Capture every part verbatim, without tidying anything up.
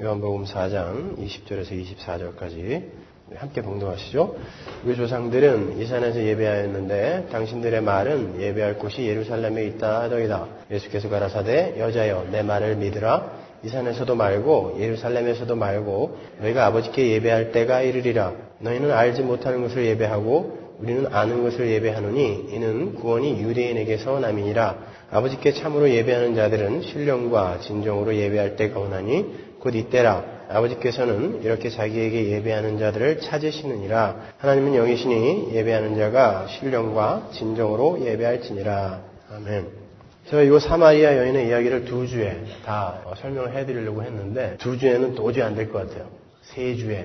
요한복음 사 장 이십 절에서 이십사 절까지 함께 봉독하시죠. 우리 조상들은 이 산에서 예배하였는데 당신들의 말은 예배할 곳이 예루살렘에 있다 하더이다. 예수께서 가라사대 여자여 내 말을 믿으라. 이 산에서도 말고 예루살렘에서도 말고 너희가 아버지께 예배할 때가 이르리라. 너희는 알지 못하는 것을 예배하고 우리는 아는 것을 예배하노니 이는 구원이 유대인에게서 남이니라. 아버지께 참으로 예배하는 자들은 신령과 진정으로 예배할 때가 오나니 곧 이때라. 아버지께서는 이렇게 자기에게 예배하는 자들을 찾으시느니라. 하나님은 영이시니 예배하는 자가 신령과 진정으로 예배할지니라. 아멘. 제가 이 사마리아 여인의 이야기를 두 주에 다 설명을 해드리려고 했는데 두 주에는 도저히 안 될 것 같아요. 세 주에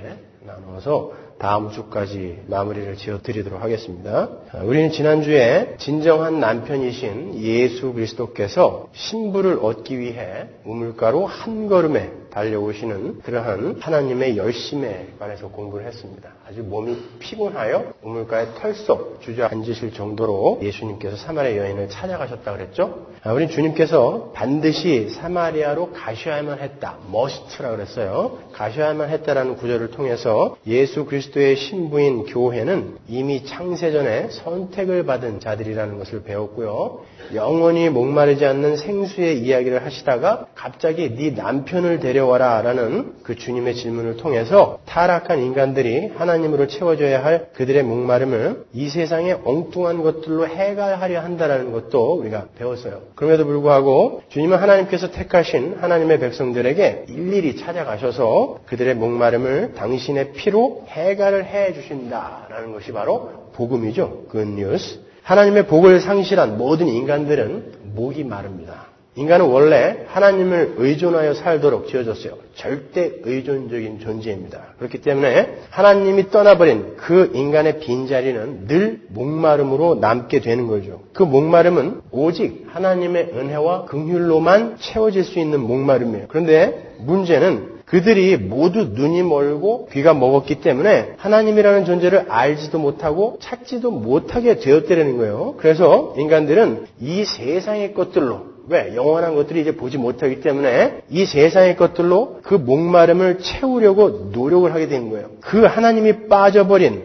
나눠서 다음 주까지 마무리를 지어드리도록 하겠습니다. 우리는 지난주에 진정한 남편이신 예수 그리스도께서 신부를 얻기 위해 우물가로 한 걸음에 달려오시는 그러한 하나님의 열심에 관해서 공부를 했습니다. 아주 몸이 피곤하여 우물가에 털썩 주저앉으실 정도로 예수님께서 사마리아 여인을 찾아가셨다고 그랬죠. 우리 주님께서 반드시 사마리아로 가셔야만 했다. 머스트라고 그랬어요. 가셔야만 했다라는 구절을 통해서 예수 그리스도의 신부인 교회는 이미 창세전에 선택을 받은 자들이라는 것을 배웠고요. 영원히 목마르지 않는 생수의 이야기를 하시다가 갑자기 네 남편을 데려와라 라는 그 주님의 질문을 통해서 타락한 인간들이 하나님으로 채워져야 할 그들의 목마름을 이 세상의 엉뚱한 것들로 해결하려 한다는 것도 우리가 배웠어요. 그럼에도 불구하고 주님은 하나님께서 택하신 하나님의 백성들에게 일일이 찾아가셔서 그들의 목마름을 당신의 피로 해결을 해 주신다라는 것이 바로 복음이죠. 굿 뉴스. 하나님의 복을 상실한 모든 인간들은 목이 마릅니다. 인간은 원래 하나님을 의존하여 살도록 지어졌어요. 절대 의존적인 존재입니다. 그렇기 때문에 하나님이 떠나버린 그 인간의 빈자리는 늘 목마름으로 남게 되는 거죠. 그 목마름은 오직 하나님의 은혜와 긍휼로만 채워질 수 있는 목마름이에요. 그런데 문제는 그들이 모두 눈이 멀고 귀가 먹었기 때문에 하나님이라는 존재를 알지도 못하고 찾지도 못하게 되었다는 거예요. 그래서 인간들은 이 세상의 것들로, 왜? 영원한 것들이 이제 보지 못하기 때문에 이 세상의 것들로 그 목마름을 채우려고 노력을 하게 된 거예요. 그 하나님이 빠져버린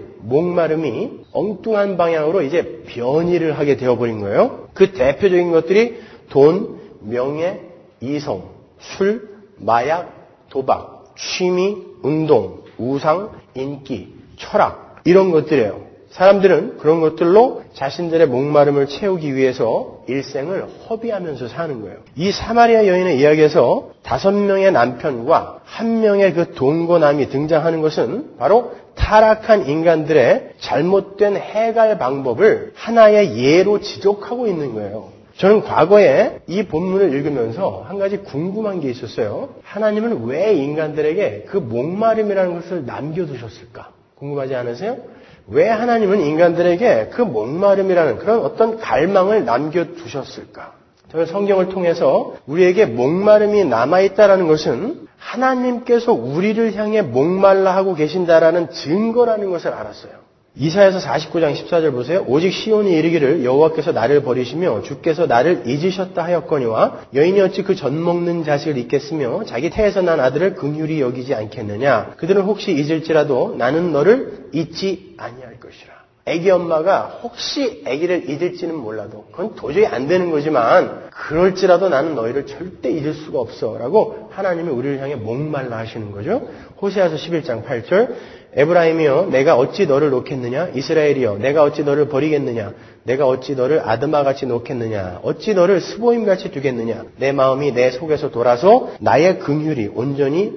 목마름이 엉뚱한 방향으로 이제 변이를 하게 되어버린 거예요. 그 대표적인 것들이 돈, 명예, 이성, 술, 마약, 도박, 취미, 운동, 우상, 인기, 철학 이런 것들이에요. 사람들은 그런 것들로 자신들의 목마름을 채우기 위해서 일생을 허비하면서 사는 거예요. 이 사마리아 여인의 이야기에서 다섯 명의 남편과 한 명의 그 동거남이 등장하는 것은 바로 타락한 인간들의 잘못된 해결 방법을 하나의 예로 지적하고 있는 거예요. 저는 과거에 이 본문을 읽으면서 한 가지 궁금한 게 있었어요. 하나님은 왜 인간들에게 그 목마름이라는 것을 남겨두셨을까? 궁금하지 않으세요? 왜 하나님은 인간들에게 그 목마름이라는 그런 어떤 갈망을 남겨두셨을까? 저는 성경을 통해서 우리에게 목마름이 남아있다는 것은 하나님께서 우리를 향해 목말라 하고 계신다라는 증거라는 것을 알았어요. 이사야서 사십구 장 십사 절 보세요. 오직 시온이 이르기를 여호와께서 나를 버리시며 주께서 나를 잊으셨다 하였거니와 여인이 어찌 그 젖 먹는 자식을 잊겠으며 자기 태에서 난 아들을 긍휼히 여기지 않겠느냐. 그들은 혹시 잊을지라도 나는 너를 잊지 아니할 것이라. 애기 엄마가 혹시 애기를 잊을지는 몰라도 그건 도저히 안 되는 거지만 그럴지라도 나는 너희를 절대 잊을 수가 없어 라고 하나님이 우리를 향해 목말라 하시는 거죠. 호세아서 십일 장 팔 절 에브라임이여 내가 어찌 너를 놓겠느냐. 이스라엘이여 내가 어찌 너를 버리겠느냐. 내가 어찌 너를 아드마같이 놓겠느냐. 어찌 너를 스보임같이 두겠느냐. 내 마음이 내 속에서 돌아서 나의 긍휼이 온전히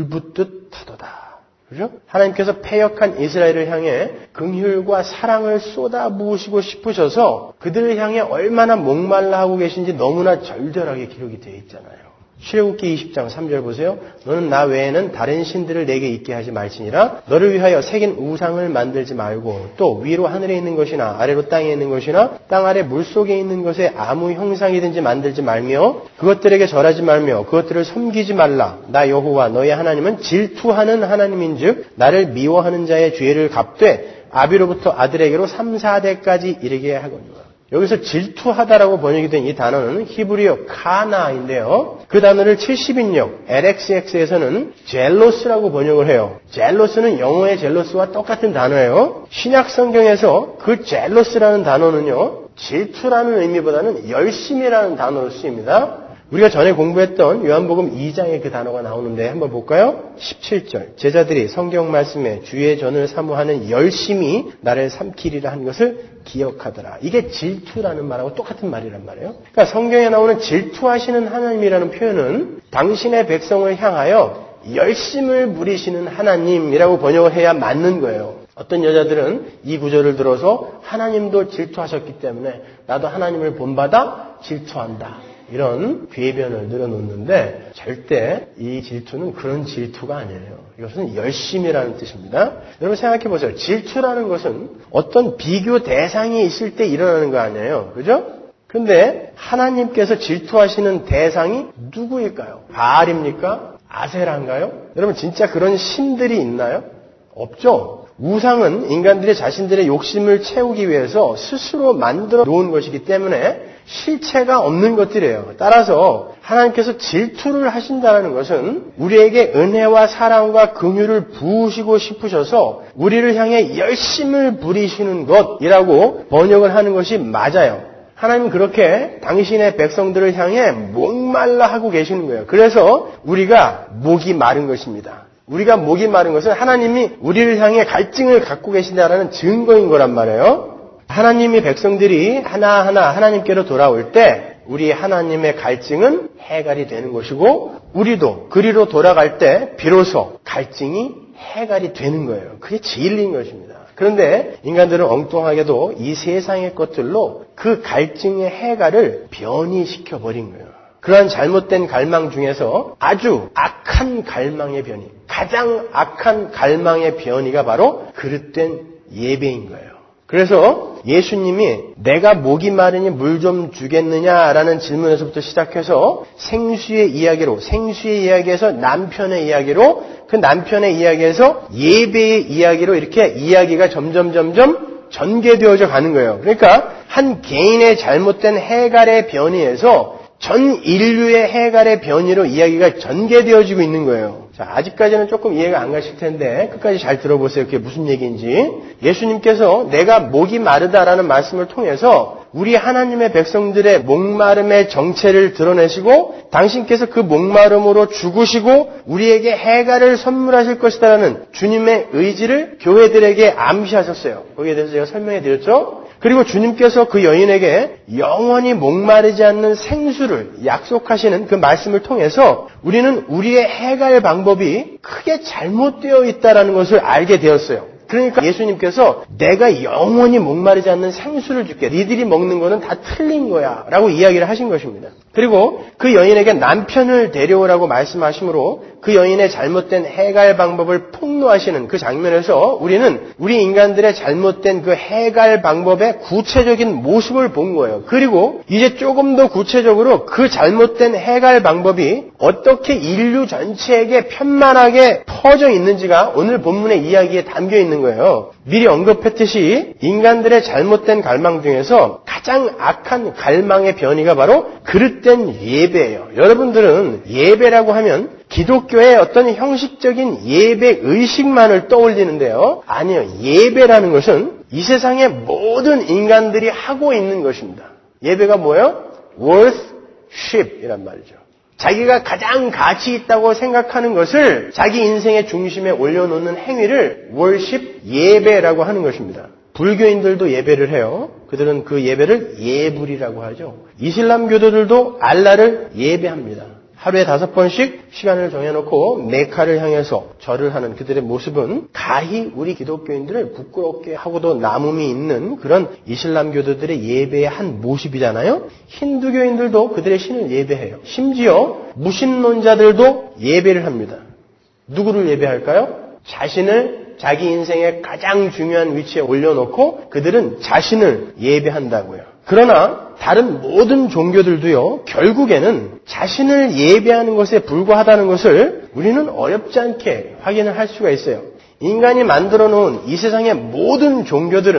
불붙듯 하도다. 그죠? 하나님께서 패역한 이스라엘을 향해 긍휼과 사랑을 쏟아부으시고 싶으셔서 그들을 향해 얼마나 목말라 하고 계신지 너무나 절절하게 기록이 되어 있잖아요. 출애굽기 이십 장 삼 절 보세요. 너는 나 외에는 다른 신들을 내게 있게 하지 말지니라. 너를 위하여 새긴 우상을 만들지 말고 또 위로 하늘에 있는 것이나 아래로 땅에 있는 것이나 땅 아래 물속에 있는 것에 아무 형상이든지 만들지 말며 그것들에게 절하지 말며 그것들을 섬기지 말라. 나 여호와 너의 하나님은 질투하는 하나님인즉 나를 미워하는 자의 죄를 갚되 아비로부터 아들에게로 삼, 사 대까지 이르게 하거니와. 여기서 질투하다라고 번역이 된 이 단어는 히브리어 카나인데요. 그 단어를 칠십 인역 엘엑스엑스에서는 젤로스라고 번역을 해요. 젤로스는 영어의 젤로스와 똑같은 단어예요. 신약 성경에서 그 젤로스라는 단어는요, 질투라는 의미보다는 열심이라는 단어로 쓰입니다. 우리가 전에 공부했던 요한복음 이 장에 그 단어가 나오는데 한번 볼까요? 십칠 절. 제자들이 성경 말씀에 주의 전을 사모하는 열심히 나를 삼키리라 한 것을 기억하더라. 이게 질투라는 말하고 똑같은 말이란 말이에요. 그러니까 성경에 나오는 질투하시는 하나님이라는 표현은 당신의 백성을 향하여 열심을 부리시는 하나님이라고 번역을 해야 맞는 거예요. 어떤 여자들은 이 구절을 들어서 하나님도 질투하셨기 때문에 나도 하나님을 본받아 질투한다. 이런 궤변을 늘어놓는데 절대 이 질투는 그런 질투가 아니에요. 이것은 열심이라는 뜻입니다. 여러분 생각해 보세요. 질투라는 것은 어떤 비교 대상이 있을 때 일어나는 거 아니에요. 그죠? 그런데 하나님께서 질투하시는 대상이 누구일까요? 바알입니까? 아세라인가요? 여러분 진짜 그런 신들이 있나요? 없죠. 우상은 인간들이 자신들의 욕심을 채우기 위해서 스스로 만들어 놓은 것이기 때문에 실체가 없는 것들이에요. 따라서 하나님께서 질투를 하신다는 것은 우리에게 은혜와 사랑과 긍휼을 부으시고 싶으셔서 우리를 향해 열심을 부리시는 것이라고 번역을 하는 것이 맞아요. 하나님은 그렇게 당신의 백성들을 향해 목말라 하고 계시는 거예요. 그래서 우리가 목이 마른 것입니다. 우리가 목이 마른 것은 하나님이 우리를 향해 갈증을 갖고 계신다는 증거인 거란 말이에요. 하나님의 백성들이 하나하나 하나님께로 돌아올 때 우리 하나님의 갈증은 해갈이 되는 것이고 우리도 그리로 돌아갈 때 비로소 갈증이 해갈이 되는 거예요. 그게 진리인 것입니다. 그런데 인간들은 엉뚱하게도 이 세상의 것들로 그 갈증의 해갈을 변이시켜버린 거예요. 그러한 잘못된 갈망 중에서 아주 악한 갈망의 변이, 가장 악한 갈망의 변이가 바로 그릇된 예배인 거예요. 그래서 예수님이 내가 목이 마르니 물 좀 주겠느냐라는 질문에서부터 시작해서 생수의 이야기로, 생수의 이야기에서 남편의 이야기로, 그 남편의 이야기에서 예배의 이야기로 이렇게 이야기가 점점 점점 전개되어져 가는 거예요. 그러니까 한 개인의 잘못된 해갈의 변이에서 전 인류의 해갈의 변이로 이야기가 전개되어지고 있는 거예요. 자, 아직까지는 조금 이해가 안 가실 텐데 끝까지 잘 들어보세요. 그게 무슨 얘기인지. 예수님께서 내가 목이 마르다라는 말씀을 통해서 우리 하나님의 백성들의 목마름의 정체를 드러내시고 당신께서 그 목마름으로 죽으시고 우리에게 해갈을 선물하실 것이다라는 주님의 의지를 교회들에게 암시하셨어요. 거기에 대해서 제가 설명해 드렸죠. 그리고 주님께서 그 여인에게 영원히 목마르지 않는 생수를 약속하시는 그 말씀을 통해서 우리는 우리의 해갈 방법이 크게 잘못되어 있다는 것을 알게 되었어요. 그러니까 예수님께서 내가 영원히 목마르지 않는 생수를 줄게. 니들이 먹는 거는 다 틀린 거야. 라고 이야기를 하신 것입니다. 그리고 그 여인에게 남편을 데려오라고 말씀하시므로 그 여인의 잘못된 해갈 방법을 폭로하시는 그 장면에서 우리는 우리 인간들의 잘못된 그 해갈 방법의 구체적인 모습을 본 거예요. 그리고 이제 조금 더 구체적으로 그 잘못된 해갈 방법이 어떻게 인류 전체에게 편만하게 퍼져 있는지가 오늘 본문의 이야기에 담겨 있는 거예요. 미리 언급했듯이 인간들의 잘못된 갈망 중에서 가장 악한 갈망의 변이가 바로 그릇된 예배예요. 여러분들은 예배라고 하면 기독교의 어떤 형식적인 예배 의식만을 떠올리는데요. 아니요. 예배라는 것은 이 세상의 모든 인간들이 하고 있는 것입니다. 예배가 뭐예요? worship이란 말이죠. 자기가 가장 가치 있다고 생각하는 것을 자기 인생의 중심에 올려놓는 행위를 worship, 예배라고 하는 것입니다. 불교인들도 예배를 해요. 그들은 그 예배를 예불이라고 하죠. 이슬람 교도들도 알라를 예배합니다. 하루에 다섯 번씩 시간을 정해놓고 메카를 향해서 절을 하는 그들의 모습은 가히 우리 기독교인들을 부끄럽게 하고도 남음이 있는 그런 이슬람 교도들의 예배의 한 모습이잖아요. 힌두교인들도 그들의 신을 예배해요. 심지어 무신론자들도 예배를 합니다. 누구를 예배할까요? 자신을 자기 인생의 가장 중요한 위치에 올려놓고 그들은 자신을 예배한다고요. 그러나 다른 모든 종교들도요, 결국에는 자신을 예배하는 것에 불과하다는 것을 우리는 어렵지 않게 확인을 할 수가 있어요. 인간이 만들어 놓은 이 세상의 모든 종교들은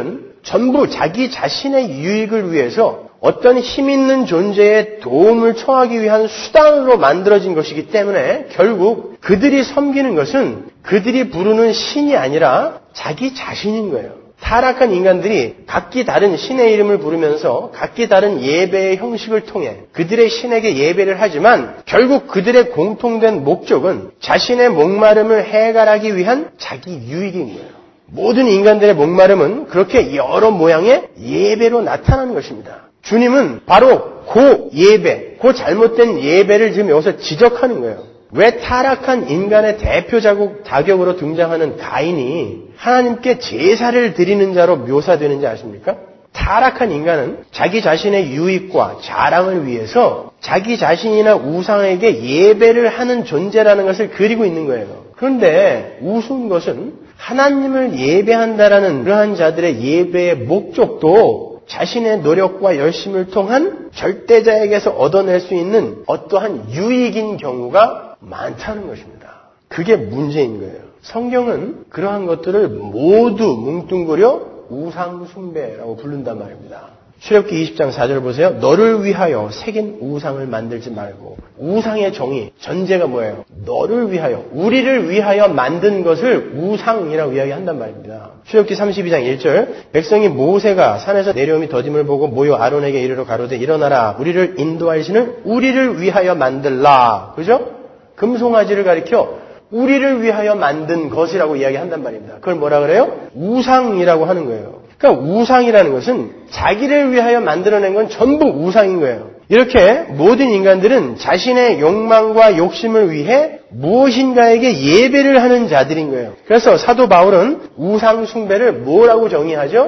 전부 자기 자신의 유익을 위해서 어떤 힘 있는 존재의 도움을 청하기 위한 수단으로 만들어진 것이기 때문에 결국 그들이 섬기는 것은 그들이 부르는 신이 아니라 자기 자신인 거예요. 타락한 인간들이 각기 다른 신의 이름을 부르면서 각기 다른 예배의 형식을 통해 그들의 신에게 예배를 하지만 결국 그들의 공통된 목적은 자신의 목마름을 해결하기 위한 자기 유익인 거예요. 모든 인간들의 목마름은 그렇게 여러 모양의 예배로 나타나는 것입니다. 주님은 바로 그 예배, 그 잘못된 예배를 지금 여기서 지적하는 거예요. 왜 타락한 인간의 대표 자격으로 등장하는 가인이 하나님께 제사를 드리는 자로 묘사되는지 아십니까? 타락한 인간은 자기 자신의 유익과 자랑을 위해서 자기 자신이나 우상에게 예배를 하는 존재라는 것을 그리고 있는 거예요. 그런데 우스운 것은 하나님을 예배한다라는 그러한 자들의 예배의 목적도 자신의 노력과 열심을 통한 절대자에게서 얻어낼 수 있는 어떠한 유익인 경우가 많다는 것입니다. 그게 문제인 거예요. 성경은 그러한 것들을 모두 뭉뚱그려 우상 숭배라고 부른단 말입니다. 출애굽기 이십 장 사 절 보세요. 너를 위하여 새긴 우상을 만들지 말고. 우상의 정의, 전제가 뭐예요? 너를 위하여, 우리를 위하여 만든 것을 우상이라고 이야기한단 말입니다. 출애굽기 삼십이 장 일 절 백성이 모세가 산에서 내려오미 더딤을 보고 모여 아론에게 이르러 가로되 일어나라 우리를 인도할 신을 우리를 위하여 만들라. 그죠? 금송아지를 가리켜 우리를 위하여 만든 것이라고 이야기한단 말입니다. 그걸 뭐라 그래요? 우상이라고 하는 거예요. 그러니까 우상이라는 것은 자기를 위하여 만들어낸 건 전부 우상인 거예요. 이렇게 모든 인간들은 자신의 욕망과 욕심을 위해 무엇인가에게 예배를 하는 자들인 거예요. 그래서 사도 바울은 우상 숭배를 뭐라고 정의하죠?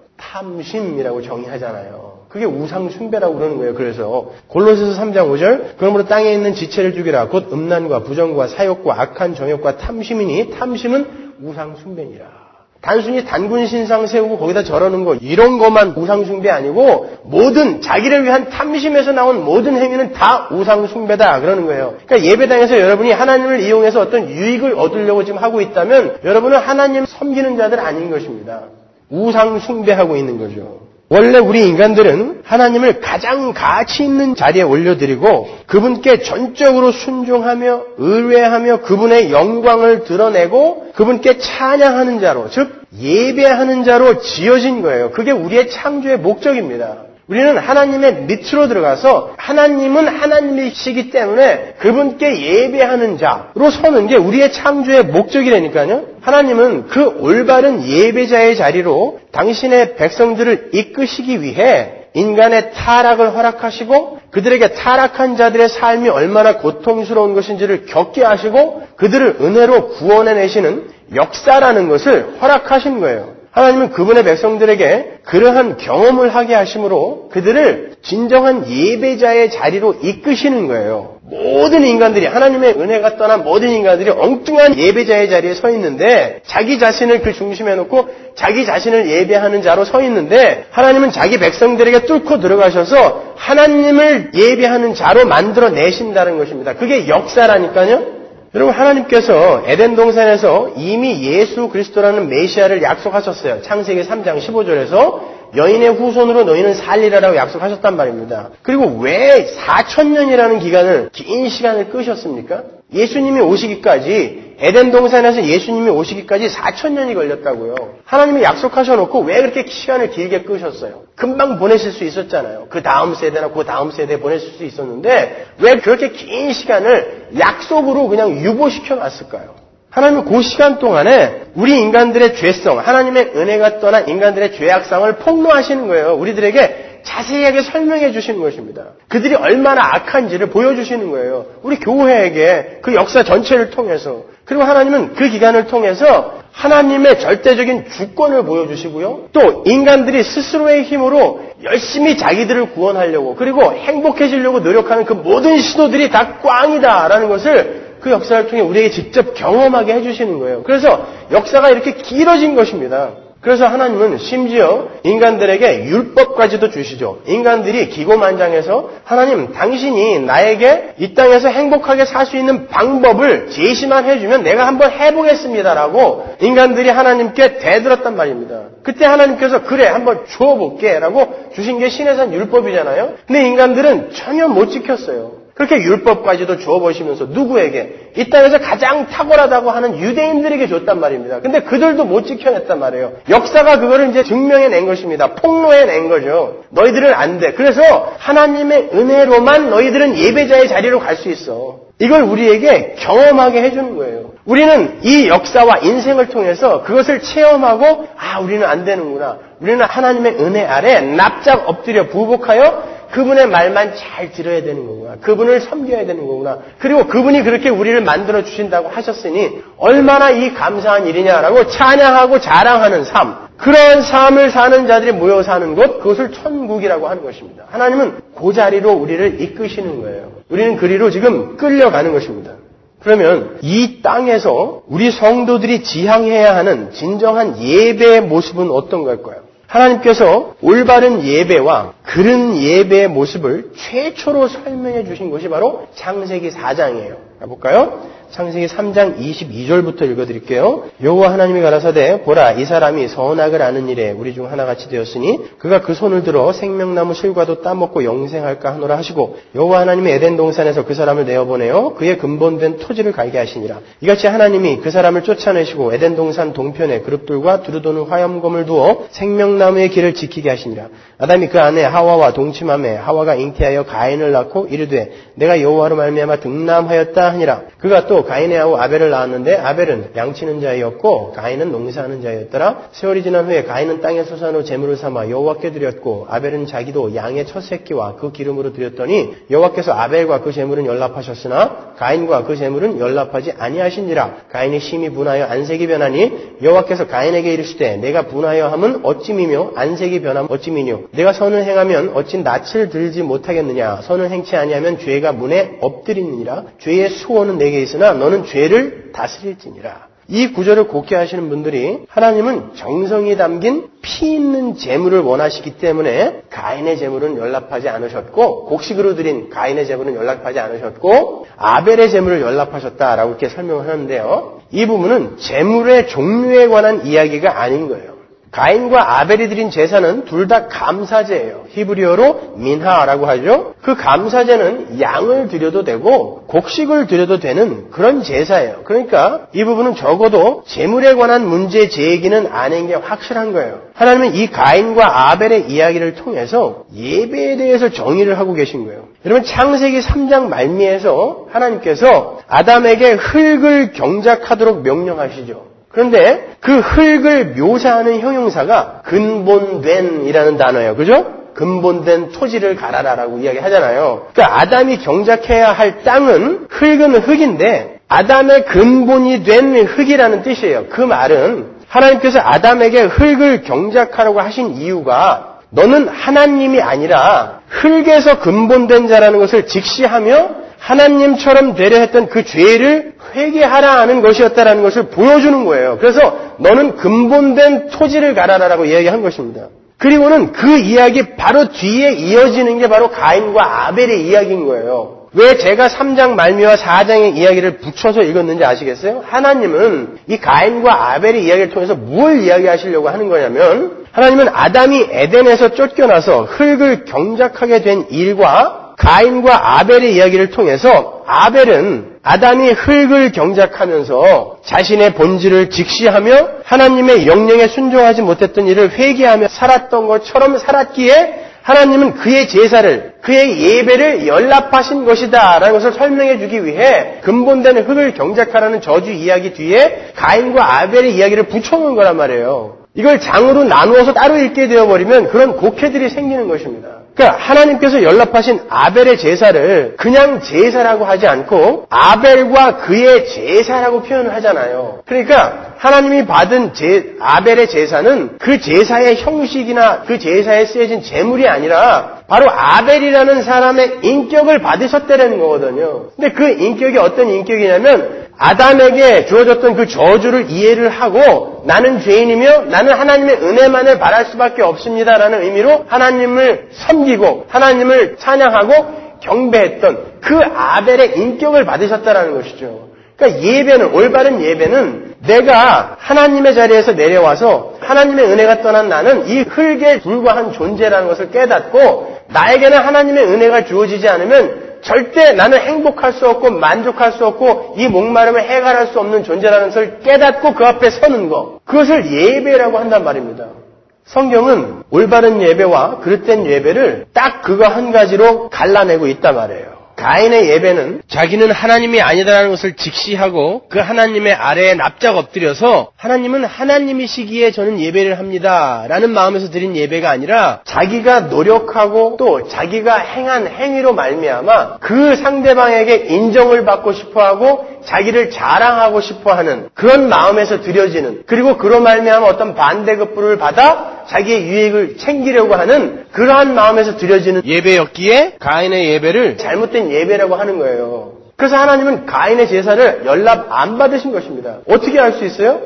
탐심이라고 정의하잖아요. 그게 우상 숭배라고 그러는 거예요. 그래서 골로새서 삼 장 오 절 그러므로 땅에 있는 지체를 죽이라 곧 음란과 부정과 사욕과 악한 정욕과 탐심이니 탐심은 우상 숭배니라. 단순히 단군 신상 세우고 거기다 절하는 거 이런 것만 우상 숭배 아니고 모든 자기를 위한 탐심에서 나온 모든 행위는 다 우상 숭배다 그러는 거예요. 그러니까 예배당에서 여러분이 하나님을 이용해서 어떤 유익을 얻으려고 지금 하고 있다면 여러분은 하나님 섬기는 자들 아닌 것입니다. 우상 숭배하고 있는 거죠. 원래 우리 인간들은 하나님을 가장 가치 있는 자리에 올려드리고 그분께 전적으로 순종하며 의뢰하며 그분의 영광을 드러내고 그분께 찬양하는 자로, 즉 예배하는 자로 지어진 거예요. 그게 우리의 창조의 목적입니다. 우리는 하나님의 밑으로 들어가서 하나님은 하나님이시기 때문에 그분께 예배하는 자로 서는 게 우리의 창조의 목적이라니까요. 하나님은 그 올바른 예배자의 자리로 당신의 백성들을 이끄시기 위해 인간의 타락을 허락하시고 그들에게 타락한 자들의 삶이 얼마나 고통스러운 것인지를 겪게 하시고 그들을 은혜로 구원해내시는 역사라는 것을 허락하신 거예요. 하나님은 그분의 백성들에게 그러한 경험을 하게 하심으로 그들을 진정한 예배자의 자리로 이끄시는 거예요. 모든 인간들이 하나님의 은혜가 떠난 모든 인간들이 엉뚱한 예배자의 자리에 서 있는데 자기 자신을 그 중심에 놓고 자기 자신을 예배하는 자로 서 있는데 하나님은 자기 백성들에게 뚫고 들어가셔서 하나님을 예배하는 자로 만들어내신다는 것입니다. 그게 역사라니까요. 여러분 하나님께서 에덴 동산에서 이미 예수 그리스도라는 메시아를 약속하셨어요. 창세기 삼 장 십오 절에서 여인의 후손으로 너희는 살리라라고 약속하셨단 말입니다. 그리고 왜 사천 년이라는 기간을 긴 시간을 끄셨습니까? 예수님이 오시기까지 에덴 동산에서 예수님이 오시기까지 사천 년이 걸렸다고요. 하나님이 약속하셔놓고 왜 그렇게 시간을 길게 끄셨어요? 금방 보내실 수 있었잖아요. 그 다음 세대나 그 다음 세대에 보내실 수 있었는데 왜 그렇게 긴 시간을 약속으로 그냥 유보시켜 놨을까요? 하나님은 그 시간 동안에 우리 인간들의 죄성, 하나님의 은혜가 떠난 인간들의 죄악상을 폭로하시는 거예요. 우리들에게 자세하게 설명해 주시는 것입니다. 그들이 얼마나 악한지를 보여주시는 거예요. 우리 교회에게 그 역사 전체를 통해서. 그리고 하나님은 그 기간을 통해서 하나님의 절대적인 주권을 보여주시고요. 또 인간들이 스스로의 힘으로 열심히 자기들을 구원하려고 그리고 행복해지려고 노력하는 그 모든 시도들이 다 꽝이다라는 것을 그 역사를 통해 우리에게 직접 경험하게 해주시는 거예요. 그래서 역사가 이렇게 길어진 것입니다. 그래서 하나님은 심지어 인간들에게 율법까지도 주시죠. 인간들이 기고만장해서 하나님 당신이 나에게 이 땅에서 행복하게 살 수 있는 방법을 제시만 해주면 내가 한번 해보겠습니다라고 인간들이 하나님께 대들었단 말입니다. 그때 하나님께서 그래 한번 주어볼게 라고 주신 게 신해산 율법이잖아요. 근데 인간들은 전혀 못 지켰어요. 그렇게 율법까지도 주어보시면서 누구에게? 이 땅에서 가장 탁월하다고 하는 유대인들에게 줬단 말입니다. 근데 그들도 못 지켜냈단 말이에요. 역사가 그거를 이제 증명해낸 것입니다. 폭로해낸 거죠. 너희들은 안 돼. 그래서 하나님의 은혜로만 너희들은 예배자의 자리로 갈 수 있어. 이걸 우리에게 경험하게 해주는 거예요. 우리는 이 역사와 인생을 통해서 그것을 체험하고 아 우리는 안 되는구나. 우리는 하나님의 은혜 아래 납작 엎드려 부복하여 그분의 말만 잘 들어야 되는 거구나. 그분을 섬겨야 되는 거구나. 그리고 그분이 그렇게 우리를 만들어 주신다고 하셨으니 얼마나 이 감사한 일이냐라고 찬양하고 자랑하는 삶. 그런 삶을 사는 자들이 모여 사는 곳, 그것을 천국이라고 하는 것입니다. 하나님은 그 자리로 우리를 이끄시는 거예요. 우리는 그리로 지금 끌려가는 것입니다. 그러면 이 땅에서 우리 성도들이 지향해야 하는 진정한 예배의 모습은 어떤 걸까요? 하나님께서 올바른 예배와 그른 예배의 모습을 최초로 설명해 주신 것이 바로 창세기 사 장이에요. 가볼까요? 창세기 삼 장 이십이 절부터 읽어드릴게요. 여호와 하나님이 가라사대 보라 이 사람이 선악을 아는 일에 우리 중 하나같이 되었으니 그가 그 손을 들어 생명나무 실과도 따먹고 영생할까 하노라 하시고 여호와 하나님이 에덴 동산에서 그 사람을 내어보내어 그의 근본된 토지를 갈게 하시니라. 이같이 하나님이 그 사람을 쫓아내시고 에덴 동산 동편에 그룹들과 두루도는 화염검을 두어 생명나무의 길을 지키게 하시니라. 아담이 그 아내 하와와 동침하매 하와가 잉태하여 가인을 낳고 이르되 내가 여호와로 말미암아 등남하였다 하니라. 그가 또 가인의 아우 아벨을 낳았는데 아벨은 양치는 자였고 가인은 농사하는 자였더라. 세월이 지난 후에 가인은 땅의 소산으로 제물을 삼아 여호와께 드렸고 아벨은 자기도 양의 첫 새끼와 그 기름으로 드렸더니 여호와께서 아벨과 그 제물은 연락하셨으나 가인과 그 제물은 연락하지 아니하신지라. 가인이 심히 분하여 안색이 변하니 여호와께서 가인에게 이르시되 내가 분하여 함은 어찌미며 안색이 변함 어찌미뇨. 내가 선을 행하면 어찌 낯을 들지 못하겠느냐. 선을 행치 아니하면 죄가 문에 엎드리느니라. 죄의 수호는 내게 있으나 너는 죄를 다스릴지니라. 이 구절을 곡해 하시는 분들이 하나님은 정성이 담긴 피 있는 제물을 원하시기 때문에 가인의 제물은 연락하지 않으셨고 곡식으로 드린 가인의 제물은 연락하지 않으셨고 아벨의 제물을 연락하셨다라고 이렇게 설명을 하는데요. 이 부분은 제물의 종류에 관한 이야기가 아닌 거예요. 가인과 아벨이 드린 제사는 둘 다 감사제예요. 히브리어로 민하라고 하죠. 그 감사제는 양을 드려도 되고 곡식을 드려도 되는 그런 제사예요. 그러니까 이 부분은 적어도 제물에 관한 문제 제기는 아닌 게 확실한 거예요. 하나님은 이 가인과 아벨의 이야기를 통해서 예배에 대해서 정의를 하고 계신 거예요. 여러분 창세기 삼 장 말미에서 하나님께서 아담에게 흙을 경작하도록 명령하시죠. 그런데 그 흙을 묘사하는 형용사가 근본된이라는 단어예요. 그죠? 근본된 토지를 갈아라라고 이야기하잖아요. 그러니까 아담이 경작해야 할 땅은 흙은 흙인데 아담의 근본이 된 흙이라는 뜻이에요. 그 말은 하나님께서 아담에게 흙을 경작하라고 하신 이유가 너는 하나님이 아니라 흙에서 근본된 자라는 것을 직시하며 하나님처럼 되려 했던 그 죄를 회개하라 하는 것이었다라는 것을 보여주는 거예요. 그래서 너는 근본된 토지를 갈아라라고 이야기한 것입니다. 그리고는 그 이야기 바로 뒤에 이어지는 게 바로 가인과 아벨의 이야기인 거예요. 왜 제가 삼 장 말미와 사 장의 이야기를 붙여서 읽었는지 아시겠어요? 하나님은 이 가인과 아벨의 이야기를 통해서 뭘 이야기하시려고 하는 거냐면 하나님은 아담이 에덴에서 쫓겨나서 흙을 경작하게 된 일과 가인과 아벨의 이야기를 통해서 아벨은 아담이 흙을 경작하면서 자신의 본질을 직시하며 하나님의 명령에 순종하지 못했던 일을 회개하며 살았던 것처럼 살았기에 하나님은 그의 제사를, 그의 예배를 연락하신 것이다 라는 것을 설명해 주기 위해 근본된 흙을 경작하라는 저주 이야기 뒤에 가인과 아벨의 이야기를 붙여놓은 거란 말이에요. 이걸 장으로 나누어서 따로 읽게 되어버리면 그런 곡해들이 생기는 것입니다. 그러니까 하나님께서 연락하신 아벨의 제사를 그냥 제사라고 하지 않고 아벨과 그의 제사라고 표현을 하잖아요. 그러니까 하나님이 받은 제, 아벨의 제사는 그 제사의 형식이나 그 제사에 쓰여진 제물이 아니라 바로 아벨이라는 사람의 인격을 받으셨다는 거거든요. 근데 그 인격이 어떤 인격이냐면 아담에게 주어졌던 그 저주를 이해를 하고 나는 죄인이며 나는 하나님의 은혜만을 바랄 수밖에 없습니다라는 의미로 하나님을 섬기고 하나님을 찬양하고 경배했던 그 아벨의 인격을 받으셨다라는 것이죠. 그러니까 예배는, 올바른 예배는 내가 하나님의 자리에서 내려와서 하나님의 은혜가 떠난 나는 이 흙에 불과한 존재라는 것을 깨닫고 나에게는 하나님의 은혜가 주어지지 않으면 절대 나는 행복할 수 없고 만족할 수 없고 이 목마름을 해결할 수 없는 존재라는 것을 깨닫고 그 앞에 서는 것. 그것을 예배라고 한단 말입니다. 성경은 올바른 예배와 그릇된 예배를 딱 그거 한 가지로 갈라내고 있단 말이에요. 가인의 예배는 자기는 하나님이 아니다라는 것을 직시하고 그 하나님의 아래에 납작 엎드려서 하나님은 하나님이시기에 저는 예배를 합니다 라는 마음에서 드린 예배가 아니라 자기가 노력하고 또 자기가 행한 행위로 말미암아 그 상대방에게 인정을 받고 싶어하고 자기를 자랑하고 싶어하는 그런 마음에서 드려지는, 그리고 그로 말미암아 어떤 반대급부를 받아 자기의 유익을 챙기려고 하는 그러한 마음에서 드려지는 예배였기에 가인의 예배를 잘못된 예배라고 하는 거예요. 그래서 하나님은 가인의 제사를 연락 안 받으신 것입니다. 어떻게 알 수 있어요?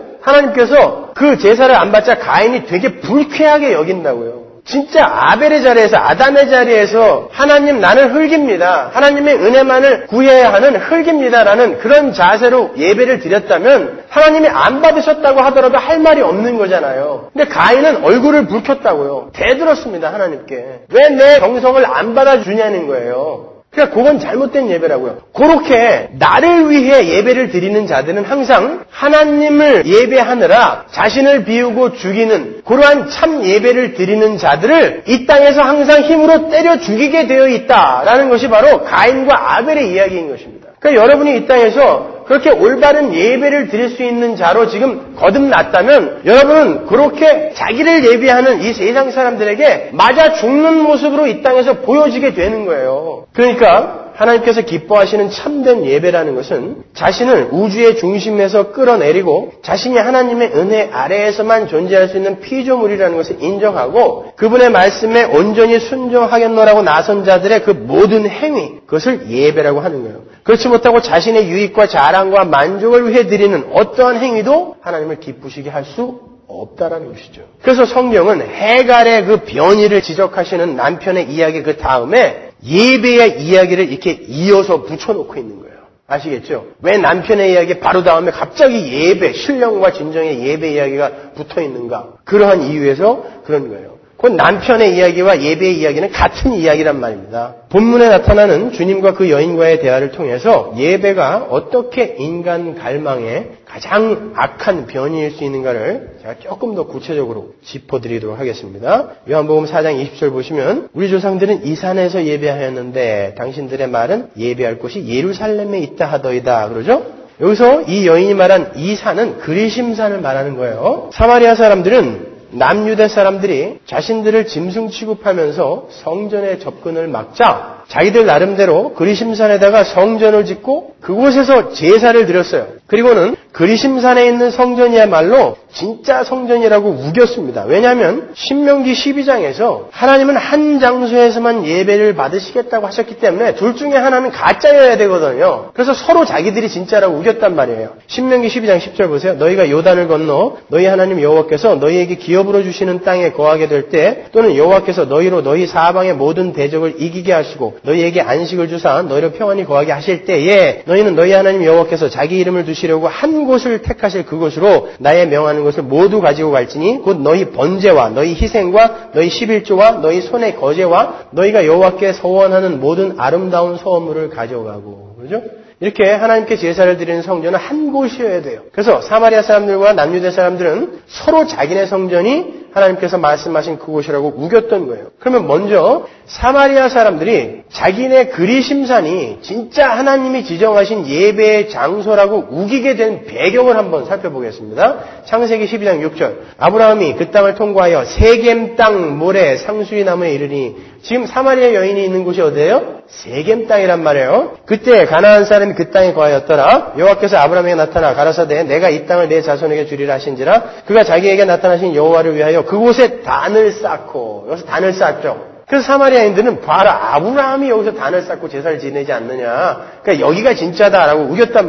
하나님께서 그 제사를 안 받자 가인이 되게 불쾌하게 여긴다고요. 진짜 아벨의 자리에서, 아담의 자리에서 하나님 나는 흙입니다, 하나님의 은혜만을 구해야 하는 흙입니다라는 그런 자세로 예배를 드렸다면 하나님이 안 받으셨다고 하더라도 할 말이 없는 거잖아요. 근데 가인은 얼굴을 붉혔다고요. 대들었습니다, 하나님께. 왜 내 정성을 안 받아주냐는 거예요. 그러니까 그건 잘못된 예배라고요. 그렇게 나를 위해 예배를 드리는 자들은 항상 하나님을 예배하느라 자신을 비우고 죽이는 그러한 참 예배를 드리는 자들을 이 땅에서 항상 힘으로 때려 죽이게 되어 있다라는 것이 바로 가인과 아벨의 이야기인 것입니다. 그러니까 여러분이 이 땅에서 그렇게 올바른 예배를 드릴 수 있는 자로 지금 거듭났다면 여러분은 그렇게 자기를 예배하는 이 세상 사람들에게 맞아 죽는 모습으로 이 땅에서 보여지게 되는 거예요. 그러니까 하나님께서 기뻐하시는 참된 예배라는 것은 자신을 우주의 중심에서 끌어내리고 자신이 하나님의 은혜 아래에서만 존재할 수 있는 피조물이라는 것을 인정하고 그분의 말씀에 온전히 순종하겠노라고 나선 자들의 그 모든 행위, 그것을 예배라고 하는 거예요. 그렇지 못하고 자신의 유익과 자랑과 만족을 위해 드리는 어떠한 행위도 하나님을 기쁘시게 할 수 없다라는 것이죠. 그래서 성경은 해갈의 그 변의를 지적하시는 남편의 이야기 그 다음에 예배의 이야기를 이렇게 이어서 붙여놓고 있는 거예요. 아시겠죠? 왜 남편의 이야기 바로 다음에 갑자기 예배, 신령과 진정의 예배 이야기가 붙어 있는가? 그러한 이유에서 그런 거예요. 그 남편의 이야기와 예배의 이야기는 같은 이야기란 말입니다. 본문에 나타나는 주님과 그 여인과의 대화를 통해서 예배가 어떻게 인간 갈망의 가장 악한 변이일 수 있는가를 제가 조금 더 구체적으로 짚어드리도록 하겠습니다. 요한복음 사 장 이십 절 보시면 우리 조상들은 이 산에서 예배하였는데 당신들의 말은 예배할 곳이 예루살렘에 있다 하더이다. 그러죠? 여기서 이 여인이 말한 이 산은 그리심산을 말하는 거예요. 사마리아 사람들은 남유대 사람들이 자신들을 짐승 취급하면서 성전에 접근을 막자 자기들 나름대로 그리심산에다가 성전을 짓고 그곳에서 제사를 드렸어요. 그리고는 그리심산에 있는 성전이야말로 진짜 성전이라고 우겼습니다. 왜냐하면 신명기 십이 장에서 하나님은 한 장소에서만 예배를 받으시겠다고 하셨기 때문에 둘 중에 하나는 가짜여야 되거든요. 그래서 서로 자기들이 진짜라고 우겼단 말이에요. 신명기 십이 장 십 절 보세요. 너희가 요단을 건너 너희 하나님 여호와께서 너희에게 기업으로 주시는 땅에 거하게 될 때 또는 여호와께서 너희로 너희 사방의 모든 대적을 이기게 하시고 너희에게 안식을 주사 너희로 평안히 거하게 하실 때에 너희는 너희 하나님 여호와께서 자기 이름을 두시려고 한 곳을 택하실 그곳으로 나의 명하는 것을 모두 가지고 갈지니 곧 너희 번제와 너희 희생과 너희 십일조와 너희 손의 거제와 너희가 여호와께 서원하는 모든 아름다운 소원물을 가져가고. 그렇죠? 이렇게 하나님께 제사를 드리는 성전은 한 곳이어야 돼요. 그래서 사마리아 사람들과 남유대 사람들은 서로 자기네 성전이 하나님께서 말씀하신 그곳이라고 우겼던 거예요. 그러면 먼저 사마리아 사람들이 자기네 그리심산이 진짜 하나님이 지정하신 예배의 장소라고 우기게 된 배경을 한번 살펴보겠습니다. 창세기 십이 장 육 절 아브라함이 그 땅을 통과하여 세겜 땅 모래 상수리 나무에 이르니 지금 사마리아 여인이 있는 곳이 어디예요? 세겜 땅이란 말이에요. 그때 가나안 사람이 그 땅에 거하였더라. 여호와께서 아브라함에게 나타나 가라사대 내가 이 땅을 내 자손에게 주리라 하신지라 그가 자기에게 나타나신 여호와를 위하여 그곳에 단을 쌓고, 여기서 단을 쌓죠. 그래서 사마리아인들은 봐라, 아브라함이 여기서 단을 쌓고 제사를 지내지 않느냐. 그러니까 여기가 진짜다라고 우겼단 말이에요.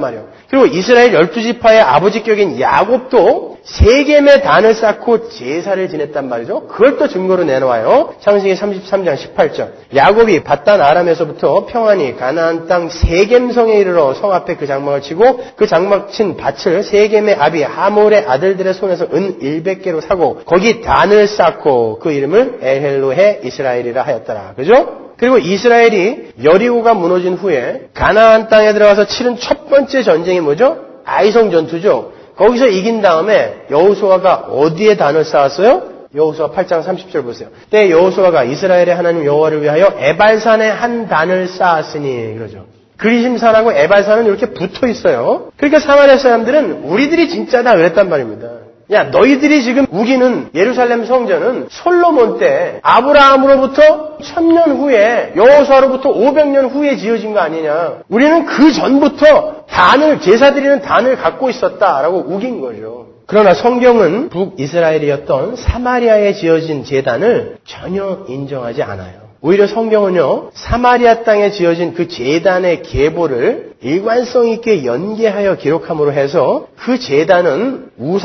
그리고 이스라엘 열두 지파의 아버지 격인 야곱도 세겜의 단을 쌓고 제사를 지냈단 말이죠. 그걸 또 증거로 내놓아요. 창세기 삼십삼 장 십팔 절. 야곱이 밧단 아람에서부터 평안히 가나안 땅 세겜성에 이르러 성 앞에 그 장막을 치고 그 장막 친 밭을 세겜의 아비 하몰의 아들들의 손에서 은 일백 개로 사고 거기 단을 쌓고 그 이름을 엘헬로헤 이스라엘이라 하였더라. 그죠? 그리고 이스라엘이 여리고가 무너진 후에 가나안 땅에 들어가서 치른 첫 번째 전쟁이 뭐죠? 아이성 전투죠. 거기서 이긴 다음에 여호수아가 어디에 단을 쌓았어요? 여호수아 팔 장 삼십 절 보세요. 때 여호수아가 이스라엘의 하나님 여호와를 위하여 에발산에 한 단을 쌓았으니 그러죠. 그리심산하고 에발산은 이렇게 붙어 있어요. 그러니까 사마리아 사람들은 우리들이 진짜다 그랬단 말입니다. 야, 너희들이 지금 우기는 예루살렘 성전은 솔로몬 때 아브라함으로부터 천년 후에 여호수아로부터 오백 년 후에 지어진 거 아니냐. 우리는 그 전부터 단을 제사 드리는 단을 갖고 있었다라고 우긴 거죠. 그러나 성경은 북이스라엘이었던 사마리아에 지어진 제단을 전혀 인정하지 않아요. 오히려 성경은요, 사마리아 땅에 지어진 그 제단의 계보를 일관성 있게 연계하여 기록함으로 해서 그 제단은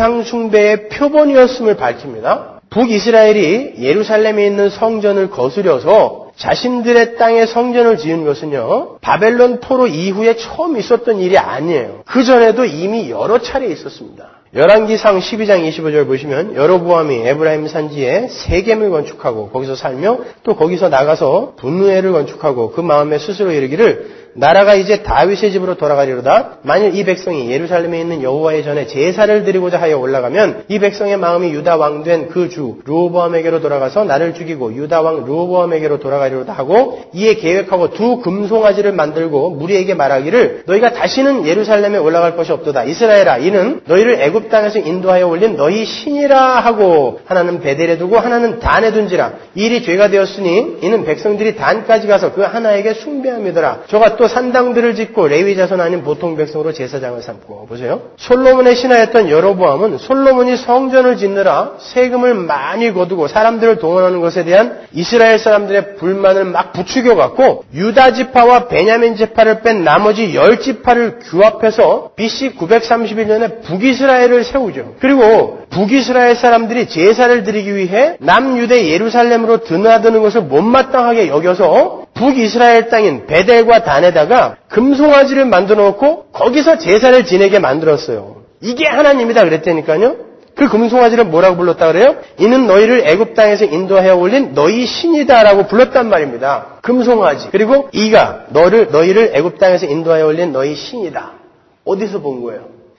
우상숭배의 표본이었음을 밝힙니다. 북이스라엘이 예루살렘에 있는 성전을 거스려서 자신들의 땅에 성전을 지은 것은요, 바벨론 포로 이후에 처음 있었던 일이 아니에요. 그 전에도 이미 여러 차례 있었습니다. 열왕기상 십이 장 이십오 절 보시면 여로보암이 에브라임 산지에 세겜을 건축하고 거기서 살며 또 거기서 나가서 분누엘을 건축하고 그 마음에 스스로 이르기를 나라가 이제 다윗의 집으로 돌아가리로다. 만일 이 백성이 예루살렘에 있는 여호와의 전에 제사를 드리고자 하여 올라가면 이 백성의 마음이 유다 왕 된 그 주 르호보암에게로 돌아가서 나를 죽이고 유다 왕 르호보암에게로 돌아가리로다 하고 이에 계획하고 두 금송아지를 만들고 무리에게 말하기를 너희가 다시는 예루살렘에 올라갈 것이 없도다. 이스라엘아, 이는 너희를 애굽 땅에서 인도하여 올린 너희 신이라 하고 하나는 베델에 두고 하나는 단에 둔지라. 이 일이 죄가 되었으니 이는 백성들이 단까지 가서 그 하나에게 숭배함이더라. 저가 또 산당들을 짓고 레위 자손 아닌 보통 백성으로 제사장을 삼고. 보세요. 솔로몬의 신하였던 여로보암은 솔로몬이 성전을 짓느라 세금을 많이 거두고 사람들을 동원하는 것에 대한 이스라엘 사람들의 불만을 막 부추겨갖고 유다 지파와 베냐민 지파를 뺀 나머지 열 지파를 규합해서 비씨 구백삼십일 년에 북이스라엘을 세우죠. 그리고 북이스라엘 사람들이 제사를 드리기 위해 남유대 예루살렘으로 드나드는 것을 못마땅하게 여겨서 북이스라엘 땅인 베델과 단에다가 금송아지를 만들어 놓고 거기서 제사를 지내게 만들었어요. 이게 하나님이다 그랬다니까요. 그 금송아지를 뭐라고 불렀다 그래요? 이는 너희를 애굽 땅에서 인도하여 올린 너희 신이다라고 불렀단 말입니다. 금송아지. 그리고 이가 너를 너희를 애굽 땅에서 인도하여 올린 너희 신이다. 어디서 본 거예요?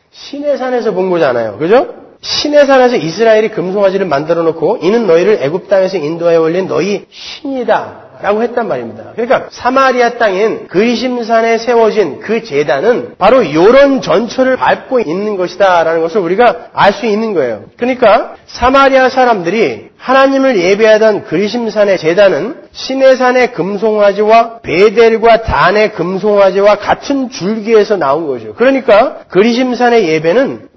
시내산에서 본 거잖아요. 그죠? 시내산에서 이스라엘이 금송아지를 만들어 놓고 이는 너희를 애굽 땅에서 인도하여 올린 너희 신이다 라고 했단 말입니다. 그러니까 사마리아 땅인 그리심산에 세워진 그 제단은 바로 이런 전철을 밟고 있는 것이다 라는 것을 우리가 알 수 있는 거예요. 그러니까 사마리아 사람들이 하나님을 예배하던 그리심산의 제단은 시내산의 금송아지와 베델과 단의 금송아지와 같은 줄기에서 나온 거죠. 그러니까 그리심산의 예배는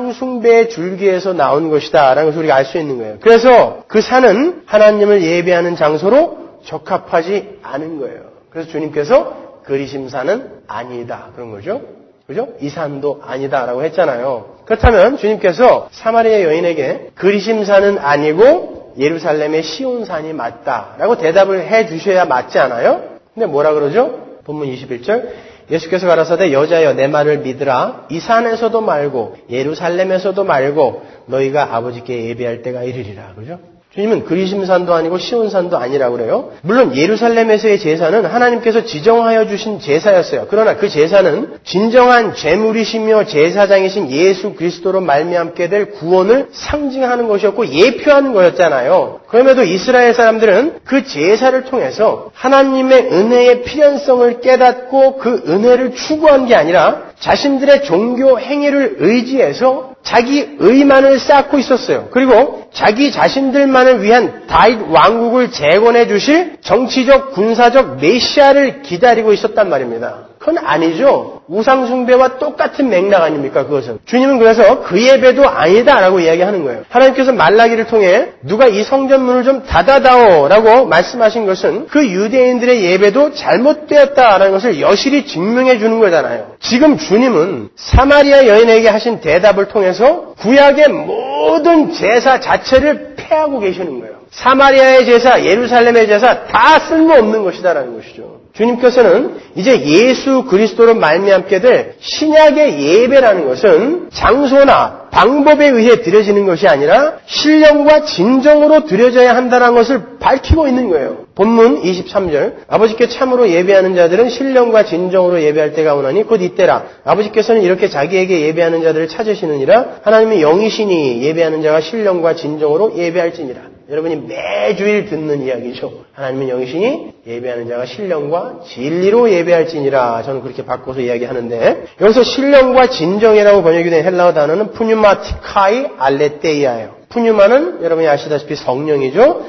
우상숭배의 줄기에서 나온 것이다 라는 것을 우리가 알 수 있는 거예요. 그래서 그 산은 하나님을 예배하는 장소로 적합하지 않은 거예요. 그래서 주님께서 그리심산은 아니다 그런 거죠. 그죠? 이 산도 아니다라고 했잖아요. 그렇다면 주님께서 사마리아 여인에게 그리심산은 아니고 예루살렘의 시온산이 맞다라고 대답을 해 주셔야 맞지 않아요? 근데 뭐라 그러죠? 본문 이십일 절 예수께서 가라사대 여자여 내 말을 믿으라. 이 산에서도 말고 예루살렘에서도 말고 너희가 아버지께 예배할 때가 이르리라. 그죠? 주님은 그리심산도 아니고 시온산도 아니라고 그래요. 물론 예루살렘에서의 제사는 하나님께서 지정하여 주신 제사였어요. 그러나 그 제사는 진정한 제물이시며 제사장이신 예수 그리스도로 말미암게 될 구원을 상징하는 것이었고 예표하는 거였잖아요. 그럼에도 이스라엘 사람들은 그 제사를 통해서 하나님의 은혜의 필연성을 깨닫고 그 은혜를 추구한 게 아니라 자신들의 종교 행위를 의지해서 자기 의만을 쌓고 있었어요. 그리고 자기 자신들만을 위한 다윗 왕국을 재건해 주실 정치적, 군사적 메시아를 기다리고 있었단 말입니다. 그건 아니죠. 우상숭배와 똑같은 맥락 아닙니까? 그것은. 주님은 그래서 그 예배도 아니다라고 이야기하는 거예요. 하나님께서 말라기를 통해 누가 이 성전문을 좀 닫아다오라고 말씀하신 것은 그 유대인들의 예배도 잘못되었다라는 것을 여실히 증명해 주는 거잖아요. 지금 주님은 사마리아 여인에게 하신 대답을 통해서 구약의 모든 제사 자체를 폐하고 계시는 거예요. 사마리아의 제사, 예루살렘의 제사 다 쓸모없는 것이다라는 것이죠. 주님께서는 이제 예수 그리스도로 말미암게 될 신약의 예배라는 것은 장소나 방법에 의해 드려지는 것이 아니라 신령과 진정으로 드려져야 한다는 것을 밝히고 있는 거예요. 본문 이십삼 절 아버지께 참으로 예배하는 자들은 신령과 진정으로 예배할 때가 오나니 곧 이때라. 아버지께서는 이렇게 자기에게 예배하는 자들을 찾으시느니라. 하나님의 영이시니 예배하는 자가 신령과 진정으로 예배할지니라. 여러분이 매주일 듣는 이야기죠. 하나님은 영이시니 예배하는 자가 신령과 진리로 예배할지니라. 저는 그렇게 바꿔서 이야기하는데 여기서 신령과 진정이라고 번역이 된 헬라어 단어는 푸뉴마티카이 알레테이아예요. 푸뉴마는 여러분이 아시다시피 성령이죠.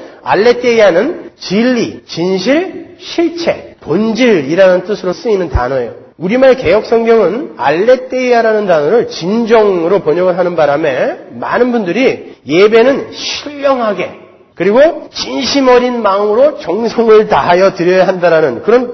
알레테이아는 진리, 진실, 실체, 본질이라는 뜻으로 쓰이는 단어예요. 우리말 개혁성경은 알레테이아라는 단어를 진정으로 번역을 하는 바람에 많은 분들이 예배는 신령하게 그리고 진심 어린 마음으로 정성을 다하여 드려야 한다는 그런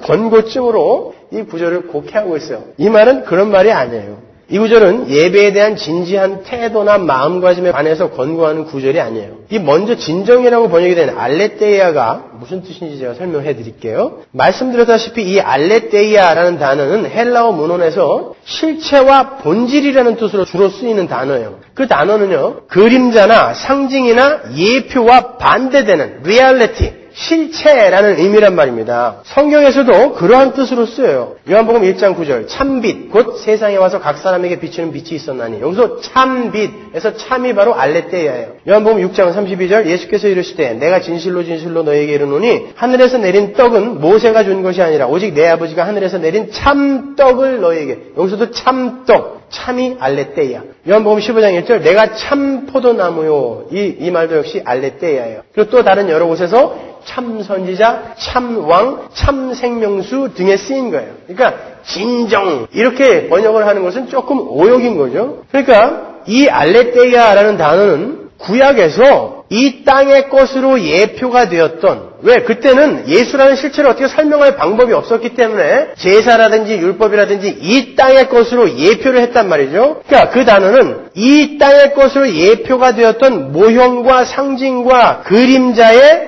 권고증으로 이 구절을 곡해하고 있어요. 이 말은 그런 말이 아니에요. 이 구절은 예배에 대한 진지한 태도나 마음가짐에 관해서 권고하는 구절이 아니에요. 이 먼저 진정이라고 번역이 된 알레테이아가 무슨 뜻인지 제가 설명해 드릴게요. 말씀드렸다시피 이 알레테이아라는 단어는 헬라어 문헌에서 실체와 본질이라는 뜻으로 주로 쓰이는 단어예요. 그 단어는요, 그림자나 상징이나 예표와 반대되는 reality, 실체라는 의미란 말입니다. 성경에서도 그러한 뜻으로 쓰여요. 요한복음 일 장 구 절 참빛 곧 세상에 와서 각 사람에게 비치는 빛이 있었나니 여기서 참빛에서 참이 바로 알레테이아예요. 요한복음 육 장 삼십이 절 예수께서 이르시되 내가 진실로 진실로 너에게 이르노니 하늘에서 내린 떡은 모세가 준 것이 아니라 오직 내 아버지가 하늘에서 내린 참떡을 너에게. 여기서도 참떡 참이 알레테이아. 요한복음 십오 장 일 절 내가 참 포도나무요. 이, 이 말도 역시 알레테이아예요. 그리고 또 다른 여러 곳에서 참 선지자, 참 왕, 참 생명수 등에 쓰인 거예요. 그러니까 진정 이렇게 번역을 하는 것은 조금 오역인 거죠. 그러니까 이 알레테이아라는 단어는 구약에서 이 땅의 것으로 예표가 되었던, 왜? 그때는 예수라는 실체를 어떻게 설명할 방법이 없었기 때문에 제사라든지 율법이라든지 이 땅의 것으로 예표를 했단 말이죠. 그러니까 그 단어는 이 땅의 것으로 예표가 되었던 모형과 상징과 그림자의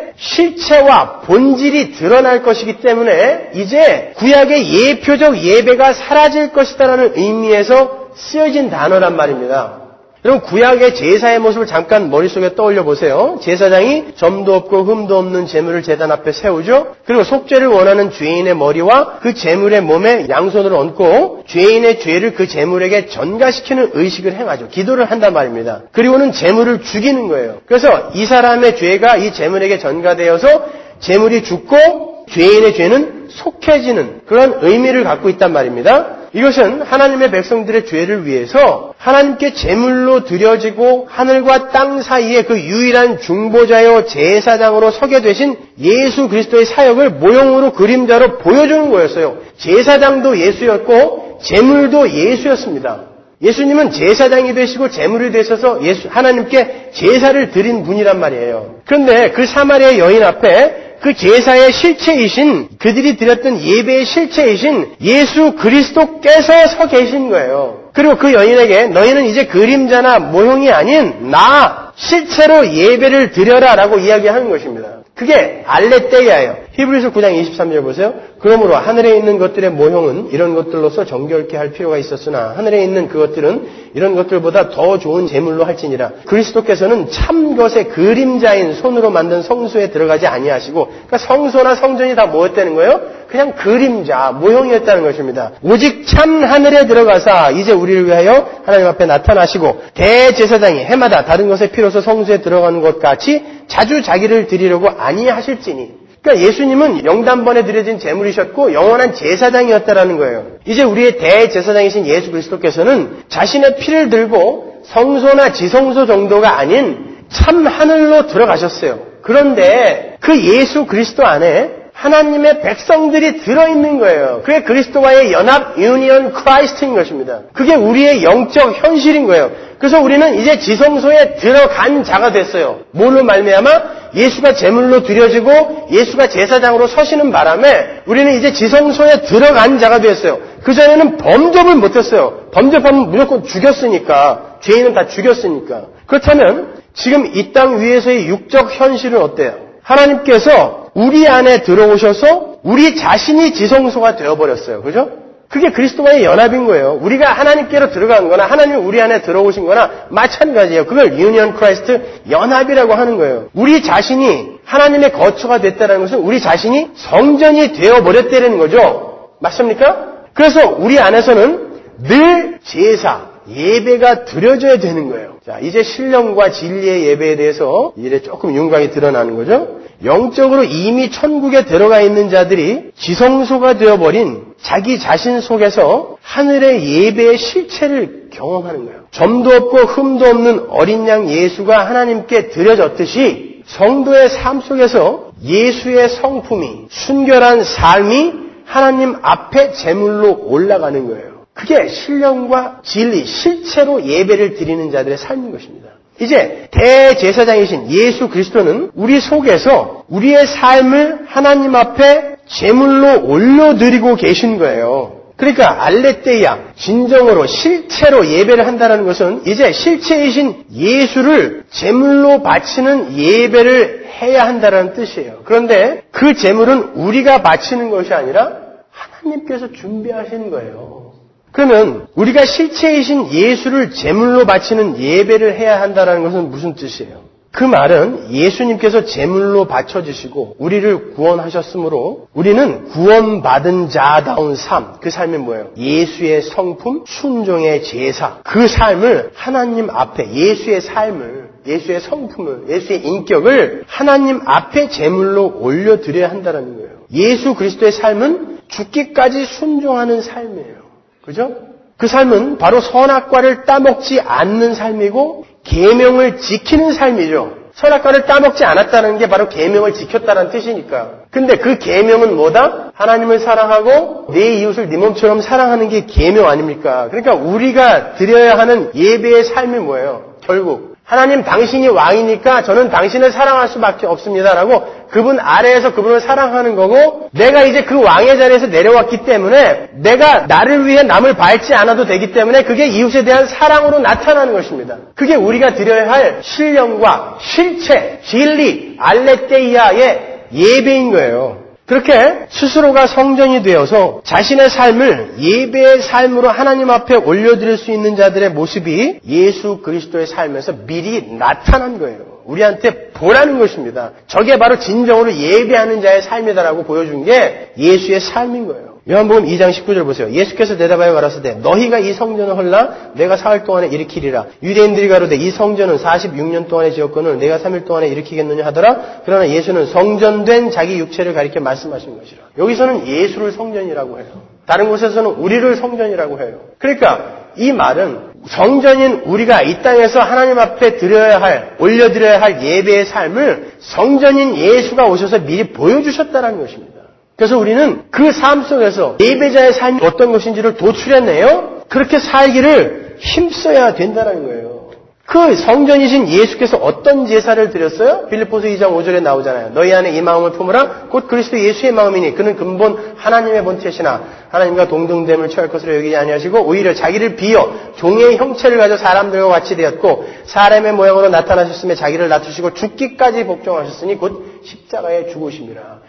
실체와 본질이 드러날 것이기 때문에 이제 구약의 예표적 예배가 사라질 것이다라는 의미에서 쓰여진 단어란 말입니다. 여러분 구약의 제사의 모습을 잠깐 머릿속에 떠올려 보세요. 제사장이 점도 없고 흠도 없는 제물을 제단 앞에 세우죠. 그리고 속죄를 원하는 죄인의 머리와 그 제물의 몸에 양손을 얹고 죄인의 죄를 그 제물에게 전가시키는 의식을 행하죠. 기도를 한단 말입니다. 그리고는 제물을 죽이는 거예요. 그래서 이 사람의 죄가 이 제물에게 전가되어서 제물이 죽고 죄인의 죄는 속해지는 그런 의미를 갖고 있단 말입니다. 이것은 하나님의 백성들의 죄를 위해서 하나님께 제물로 드려지고 하늘과 땅 사이에 그 유일한 중보자요 제사장으로 서게 되신 예수 그리스도의 사역을 모형으로 그림자로 보여주는 거였어요. 제사장도 예수였고 제물도 예수였습니다. 예수님은 제사장이 되시고 제물이 되셔서 예수 하나님께 제사를 드린 분이란 말이에요. 그런데 그 사마리아 여인 앞에 그 제사의 실체이신 그들이 드렸던 예배의 실체이신 예수 그리스도께서 서 계신 거예요. 그리고 그 여인에게 너희는 이제 그림자나 모형이 아닌 나 실체로 예배를 드려라 라고 이야기하는 것입니다. 그게 알레테이아예요. 히브리서 구 장 이십삼 절 보세요. 그러므로 하늘에 있는 것들의 모형은 이런 것들로서 정결케 할 필요가 있었으나 하늘에 있는 그것들은 이런 것들보다 더 좋은 제물로 할지니라. 그리스도께서는 참 것의 그림자인 손으로 만든 성소에 들어가지 아니하시고, 그러니까 성소나 성전이 다 뭐였다는 거예요? 그냥 그림자, 모형이었다는 것입니다. 오직 참 하늘에 들어가사 이제 우리를 위하여 하나님 앞에 나타나시고 대제사장이 해마다 다른 것에 필요해서 성소에 들어가는 것 같이 자주 자기를 드리려고 아니하실지니. 그러니까 예수님은 영단번에 드려진 제물이셨고 영원한 제사장이었다라는 거예요. 이제 우리의 대제사장이신 예수 그리스도께서는 자신의 피를 들고 성소나 지성소 정도가 아닌 참 하늘로 들어가셨어요. 그런데 그 예수 그리스도 안에 하나님의 백성들이 들어있는 거예요. 그게 그리스도와의 연합, 유니언 크라이스트인 것입니다. 그게 우리의 영적 현실인 거예요. 그래서 우리는 이제 지성소에 들어간 자가 됐어요. 뭘로 말미암아? 예수가 제물로 드려지고 예수가 제사장으로 서시는 바람에 우리는 이제 지성소에 들어간 자가 됐어요. 그전에는 범접을 못했어요. 범접하면 무조건 죽였으니까. 죄인은 다 죽였으니까. 그렇다면 지금 이 땅 위에서의 육적 현실은 어때요? 하나님께서 우리 안에 들어오셔서 우리 자신이 지성소가 되어버렸어요. 그죠? 그게 그리스도와의 연합인 거예요. 우리가 하나님께로 들어간 거나 하나님이 우리 안에 들어오신 거나 마찬가지예요. 그걸 유니언 크라이스트 연합이라고 하는 거예요. 우리 자신이 하나님의 거처가 됐다는 것은 우리 자신이 성전이 되어버렸다는 거죠. 맞습니까? 그래서 우리 안에서는 늘 제사, 예배가 드려져야 되는 거예요. 자, 이제 신령과 진리의 예배에 대해서 이제 조금 윤곽이 드러나는 거죠. 영적으로 이미 천국에 들어가 있는 자들이 지성소가 되어버린 자기 자신 속에서 하늘의 예배의 실체를 경험하는 거예요. 점도 없고 흠도 없는 어린 양 예수가 하나님께 드려졌듯이 성도의 삶 속에서 예수의 성품이, 순결한 삶이 하나님 앞에 제물로 올라가는 거예요. 그게 신령과 진리, 실체로 예배를 드리는 자들의 삶인 것입니다. 이제 대제사장이신 예수 그리스도는 우리 속에서 우리의 삶을 하나님 앞에 제물로 올려드리고 계신 거예요. 그러니까 알레테이아, 진정으로 실체로 예배를 한다는 것은 이제 실체이신 예수를 제물로 바치는 예배를 해야 한다는 뜻이에요. 그런데 그 제물은 우리가 바치는 것이 아니라 하나님께서 준비하시는 거예요. 그러면 우리가 실체이신 예수를 제물로 바치는 예배를 해야 한다는 것은 무슨 뜻이에요? 그 말은 예수님께서 제물로 바쳐주시고 우리를 구원하셨으므로 우리는 구원받은 자다운 삶, 그 삶이 뭐예요? 예수의 성품, 순종의 제사, 그 삶을 하나님 앞에, 예수의 삶을, 예수의 성품을, 예수의 인격을 하나님 앞에 제물로 올려드려야 한다는 거예요. 예수 그리스도의 삶은 죽기까지 순종하는 삶이에요. 그죠? 그 삶은 바로 선악과를 따먹지 않는 삶이고 계명을 지키는 삶이죠. 선악과를 따먹지 않았다는 게 바로 계명을 지켰다는 뜻이니까. 근데 그 계명은 뭐다? 하나님을 사랑하고 내 이웃을 네 몸처럼 사랑하는 게 계명 아닙니까? 그러니까 우리가 드려야 하는 예배의 삶이 뭐예요? 결국 하나님 당신이 왕이니까 저는 당신을 사랑할 수밖에 없습니다라고 그분 아래에서 그분을 사랑하는 거고 내가 이제 그 왕의 자리에서 내려왔기 때문에 내가 나를 위해 남을 밟지 않아도 되기 때문에 그게 이웃에 대한 사랑으로 나타나는 것입니다. 그게 우리가 드려야 할 신령과 실체, 진리, 알레테이아의 예배인 거예요. 그렇게 스스로가 성전이 되어서 자신의 삶을 예배의 삶으로 하나님 앞에 올려드릴 수 있는 자들의 모습이 예수 그리스도의 삶에서 미리 나타난 거예요. 우리한테 보라는 것입니다. 저게 바로 진정으로 예배하는 자의 삶이다라고 보여준 게 예수의 삶인 거예요. 요한복음 이 장 십구 절 보세요. 예수께서 대답하여 가라사대 너희가 이 성전을 헐라 내가 사흘 동안에 일으키리라. 유대인들이 가로되 이 성전은 사십육 년 동안에 지었거늘 내가 삼 일 동안에 일으키겠느냐 하더라. 그러나 예수는 성전된 자기 육체를 가리켜 말씀하신 것이라. 여기서는 예수를 성전이라고 해요. 다른 곳에서는 우리를 성전이라고 해요. 그러니까 이 말은 성전인 우리가 이 땅에서 하나님 앞에 드려야 할, 올려드려야 할 예배의 삶을 성전인 예수가 오셔서 미리 보여주셨다는 것입니다. 그래서 우리는 그 삶 속에서 예배자의 삶이 어떤 것인지를 도출해내요. 그렇게 살기를 힘써야 된다는 거예요. 그 성전이신 예수께서 어떤 제사를 드렸어요? 빌립보서 이 장 오 절에 나오잖아요. 너희 안에 이 마음을 품으라 곧 그리스도 예수의 마음이니 그는 근본 하나님의 본체시나 하나님과 동등됨을 취할 것으로 여기지 아니하시고 오히려 자기를 비어 종의 형체를 가져 사람들과 같이 되었고 사람의 모양으로 나타나셨으며 자기를 낮추시고 죽기까지 복종하셨으니 곧 십자가에 죽으심이라.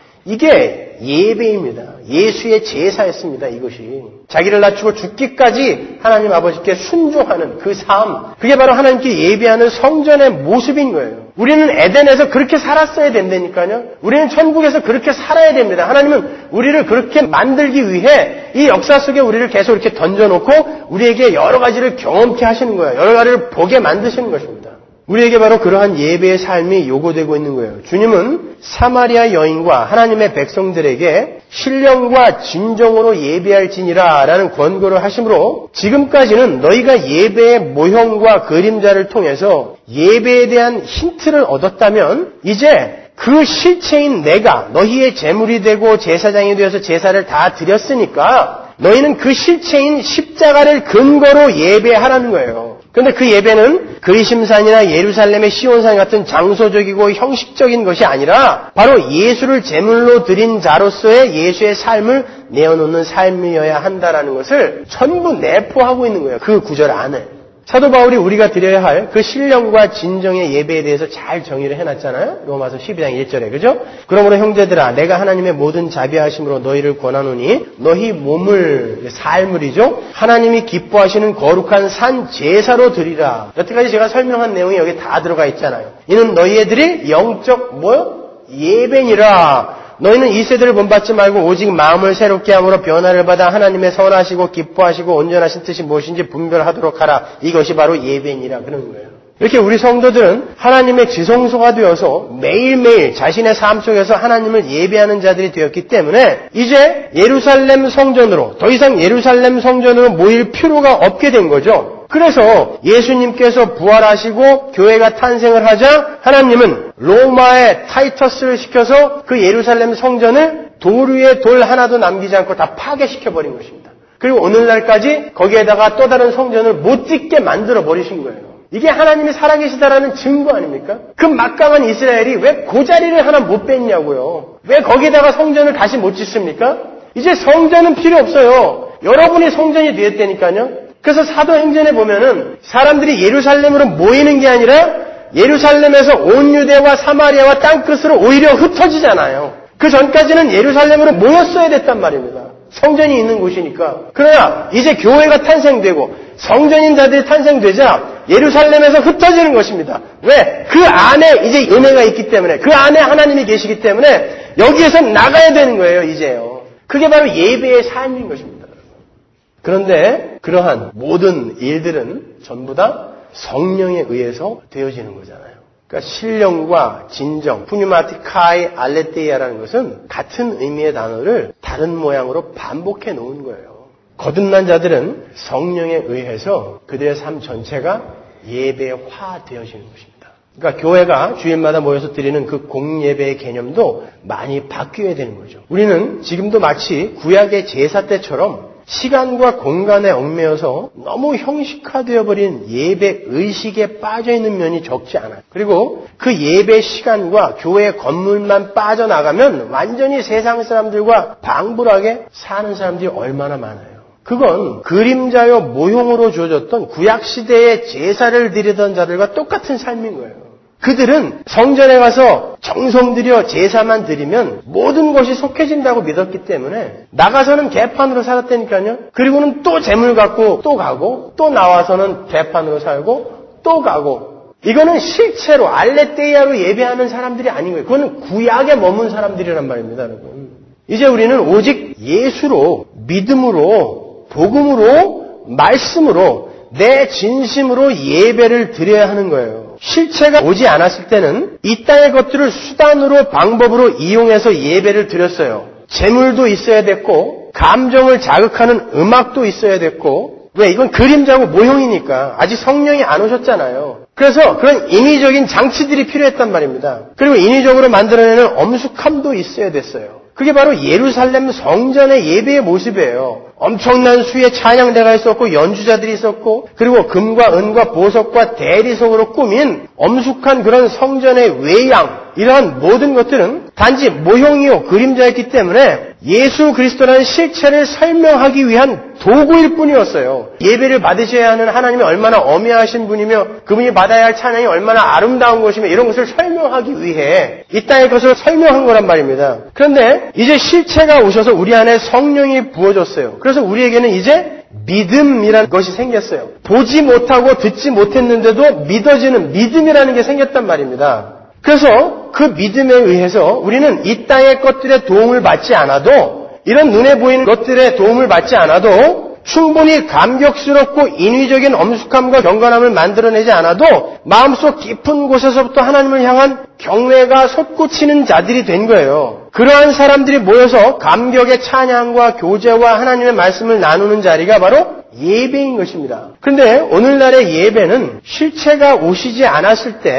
이게 예배입니다. 예수의 제사였습니다. 이것이. 자기를 낮추고 죽기까지 하나님 아버지께 순종하는 그 삶. 그게 바로 하나님께 예배하는 성전의 모습인 거예요. 우리는 에덴에서 그렇게 살았어야 된다니까요. 우리는 천국에서 그렇게 살아야 됩니다. 하나님은 우리를 그렇게 만들기 위해 이 역사 속에 우리를 계속 이렇게 던져놓고 우리에게 여러 가지를 경험케 하시는 거예요. 여러 가지를 보게 만드시는 것입니다. 우리에게 바로 그러한 예배의 삶이 요구되고 있는 거예요. 주님은 사마리아 여인과 하나님의 백성들에게 신령과 진정으로 예배할지니라 라는 권고를 하심으로 지금까지는 너희가 예배의 모형과 그림자를 통해서 예배에 대한 힌트를 얻었다면 이제 그 실체인 내가 너희의 제물이 되고 제사장이 되어서 제사를 다 드렸으니까 너희는 그 실체인 십자가를 근거로 예배하라는 거예요. 그런데 그 예배는 그리심산이나 예루살렘의 시온산 같은 장소적이고 형식적인 것이 아니라 바로 예수를 제물로 드린 자로서의 예수의 삶을 내어놓는 삶이어야 한다라는 것을 전부 내포하고 있는 거예요. 그 구절 안에. 사도 바울이 우리가 드려야 할 그 신령과 진정의 예배에 대해서 잘 정의를 해놨잖아요. 로마서 십이 장 일 절에. 그죠? 그러므로 형제들아 내가 하나님의 모든 자비하심으로 너희를 권하노니 너희 몸을 삶을이죠. 하나님이 기뻐하시는 거룩한 산 제사로 드리라. 여태까지 제가 설명한 내용이 여기 다 들어가 있잖아요. 이는 너희의 드릴 영적 뭐요? 예배니라. 너희는 이 세대를 본받지 말고 오직 마음을 새롭게 함으로 변화를 받아 하나님의 선하시고 기뻐하시고 온전하신 뜻이 무엇인지 분별하도록 하라. 이것이 바로 예배니라 그러는 거예요. 이렇게 우리 성도들은 하나님의 지성소가 되어서 매일매일 자신의 삶 속에서 하나님을 예배하는 자들이 되었기 때문에 이제 예루살렘 성전으로 더 이상 예루살렘 성전으로 모일 필요가 없게 된 거죠. 그래서 예수님께서 부활하시고 교회가 탄생을 하자 하나님은 로마의 타이터스를 시켜서 그 예루살렘 성전을 돌 위에 돌 하나도 남기지 않고 다 파괴시켜버린 것입니다. 그리고 오늘날까지 거기에다가 또 다른 성전을 못 짓게 만들어 버리신 거예요. 이게 하나님이 살아계시다라는 증거 아닙니까? 그 막강한 이스라엘이 왜 그 자리를 하나 못 뺐냐고요. 왜 거기에다가 성전을 다시 못 짓습니까? 이제 성전은 필요 없어요. 여러분이 성전이 되었다니까요. 그래서 사도행전에 보면은 사람들이 예루살렘으로 모이는 게 아니라 예루살렘에서 온 유대와 사마리아와 땅끝으로 오히려 흩어지잖아요. 그 전까지는 예루살렘으로 모였어야 됐단 말입니다. 성전이 있는 곳이니까. 그러나 이제 교회가 탄생되고 성전인 자들이 탄생되자 예루살렘에서 흩어지는 것입니다. 왜? 그 안에 이제 은혜가 있기 때문에, 그 안에 하나님이 계시기 때문에 여기에서 나가야 되는 거예요, 이제요. 그게 바로 예배의 삶인 것입니다. 그런데 그러한 모든 일들은 전부 다 성령에 의해서 되어지는 거잖아요. 그러니까 신령과 진정, 푸뉴마티카이 알레테이아라는 것은 같은 의미의 단어를 다른 모양으로 반복해 놓은 거예요. 거듭난 자들은 성령에 의해서 그들의 삶 전체가 예배화 되어지는 것입니다. 그러니까 교회가 주일마다 모여서 드리는 그 공예배의 개념도 많이 바뀌어야 되는 거죠. 우리는 지금도 마치 구약의 제사 때처럼 시간과 공간에 얽매여서 너무 형식화되어 버린 예배 의식에 빠져있는 면이 적지 않아요. 그리고 그 예배 시간과 교회 건물만 빠져나가면 완전히 세상 사람들과 방불하게 사는 사람들이 얼마나 많아요. 그건 그림자요 모형으로 주어졌던 구약시대의 제사를 드리던 자들과 똑같은 삶인 거예요. 그들은 성전에 가서 정성 들여 제사만 드리면 모든 것이 속해진다고 믿었기 때문에 나가서는 개판으로 살았다니까요. 그리고는 또 재물 갖고 또 가고 또 나와서는 개판으로 살고 또 가고. 이거는 실체로 알레테이아로 예배하는 사람들이 아닌 거예요. 그거는 구약에 머문 사람들이란 말입니다, 여러분. 이제 우리는 오직 예수로, 믿음으로, 복음으로, 말씀으로, 내 진심으로 예배를 드려야 하는 거예요. 실체가 오지 않았을 때는 이 땅의 것들을 수단으로 방법으로 이용해서 예배를 드렸어요. 재물도 있어야 됐고 감정을 자극하는 음악도 있어야 됐고 왜? 이건 그림자고 모형이니까 아직 성령이 안 오셨잖아요. 그래서 그런 인위적인 장치들이 필요했단 말입니다. 그리고 인위적으로 만들어내는 엄숙함도 있어야 됐어요. 그게 바로 예루살렘 성전의 예배의 모습이에요. 엄청난 수의 찬양대가 있었고 연주자들이 있었고 그리고 금과 은과 보석과 대리석으로 꾸민 엄숙한 그런 성전의 외양 이러한 모든 것들은 단지 모형이요 그림자였기 때문에 예수 그리스도라는 실체를 설명하기 위한 도구일 뿐이었어요. 예배를 받으셔야 하는 하나님이 얼마나 어미하신 분이며 그분이 받아야 할 찬양이 얼마나 아름다운 것이며 이런 것을 설명하기 위해 이 땅의 것을 설명한 거란 말입니다. 그런데 이제 실체가 오셔서 우리 안에 성령이 부어졌어요. 그래서 우리에게는 이제 믿음이라는 것이 생겼어요. 보지 못하고 듣지 못했는데도 믿어지는 믿음이라는 게 생겼단 말입니다. 그래서 그 믿음에 의해서 우리는 이 땅의 것들의 도움을 받지 않아도 이런 눈에 보이는 것들의 도움을 받지 않아도 충분히 감격스럽고 인위적인 엄숙함과 경건함을 만들어내지 않아도 마음속 깊은 곳에서부터 하나님을 향한 경외가 솟구치는 자들이 된 거예요. 그러한 사람들이 모여서 감격의 찬양과 교제와 하나님의 말씀을 나누는 자리가 바로 예배인 것입니다. 그런데 오늘날의 예배는 실체가 오시지 않았을 때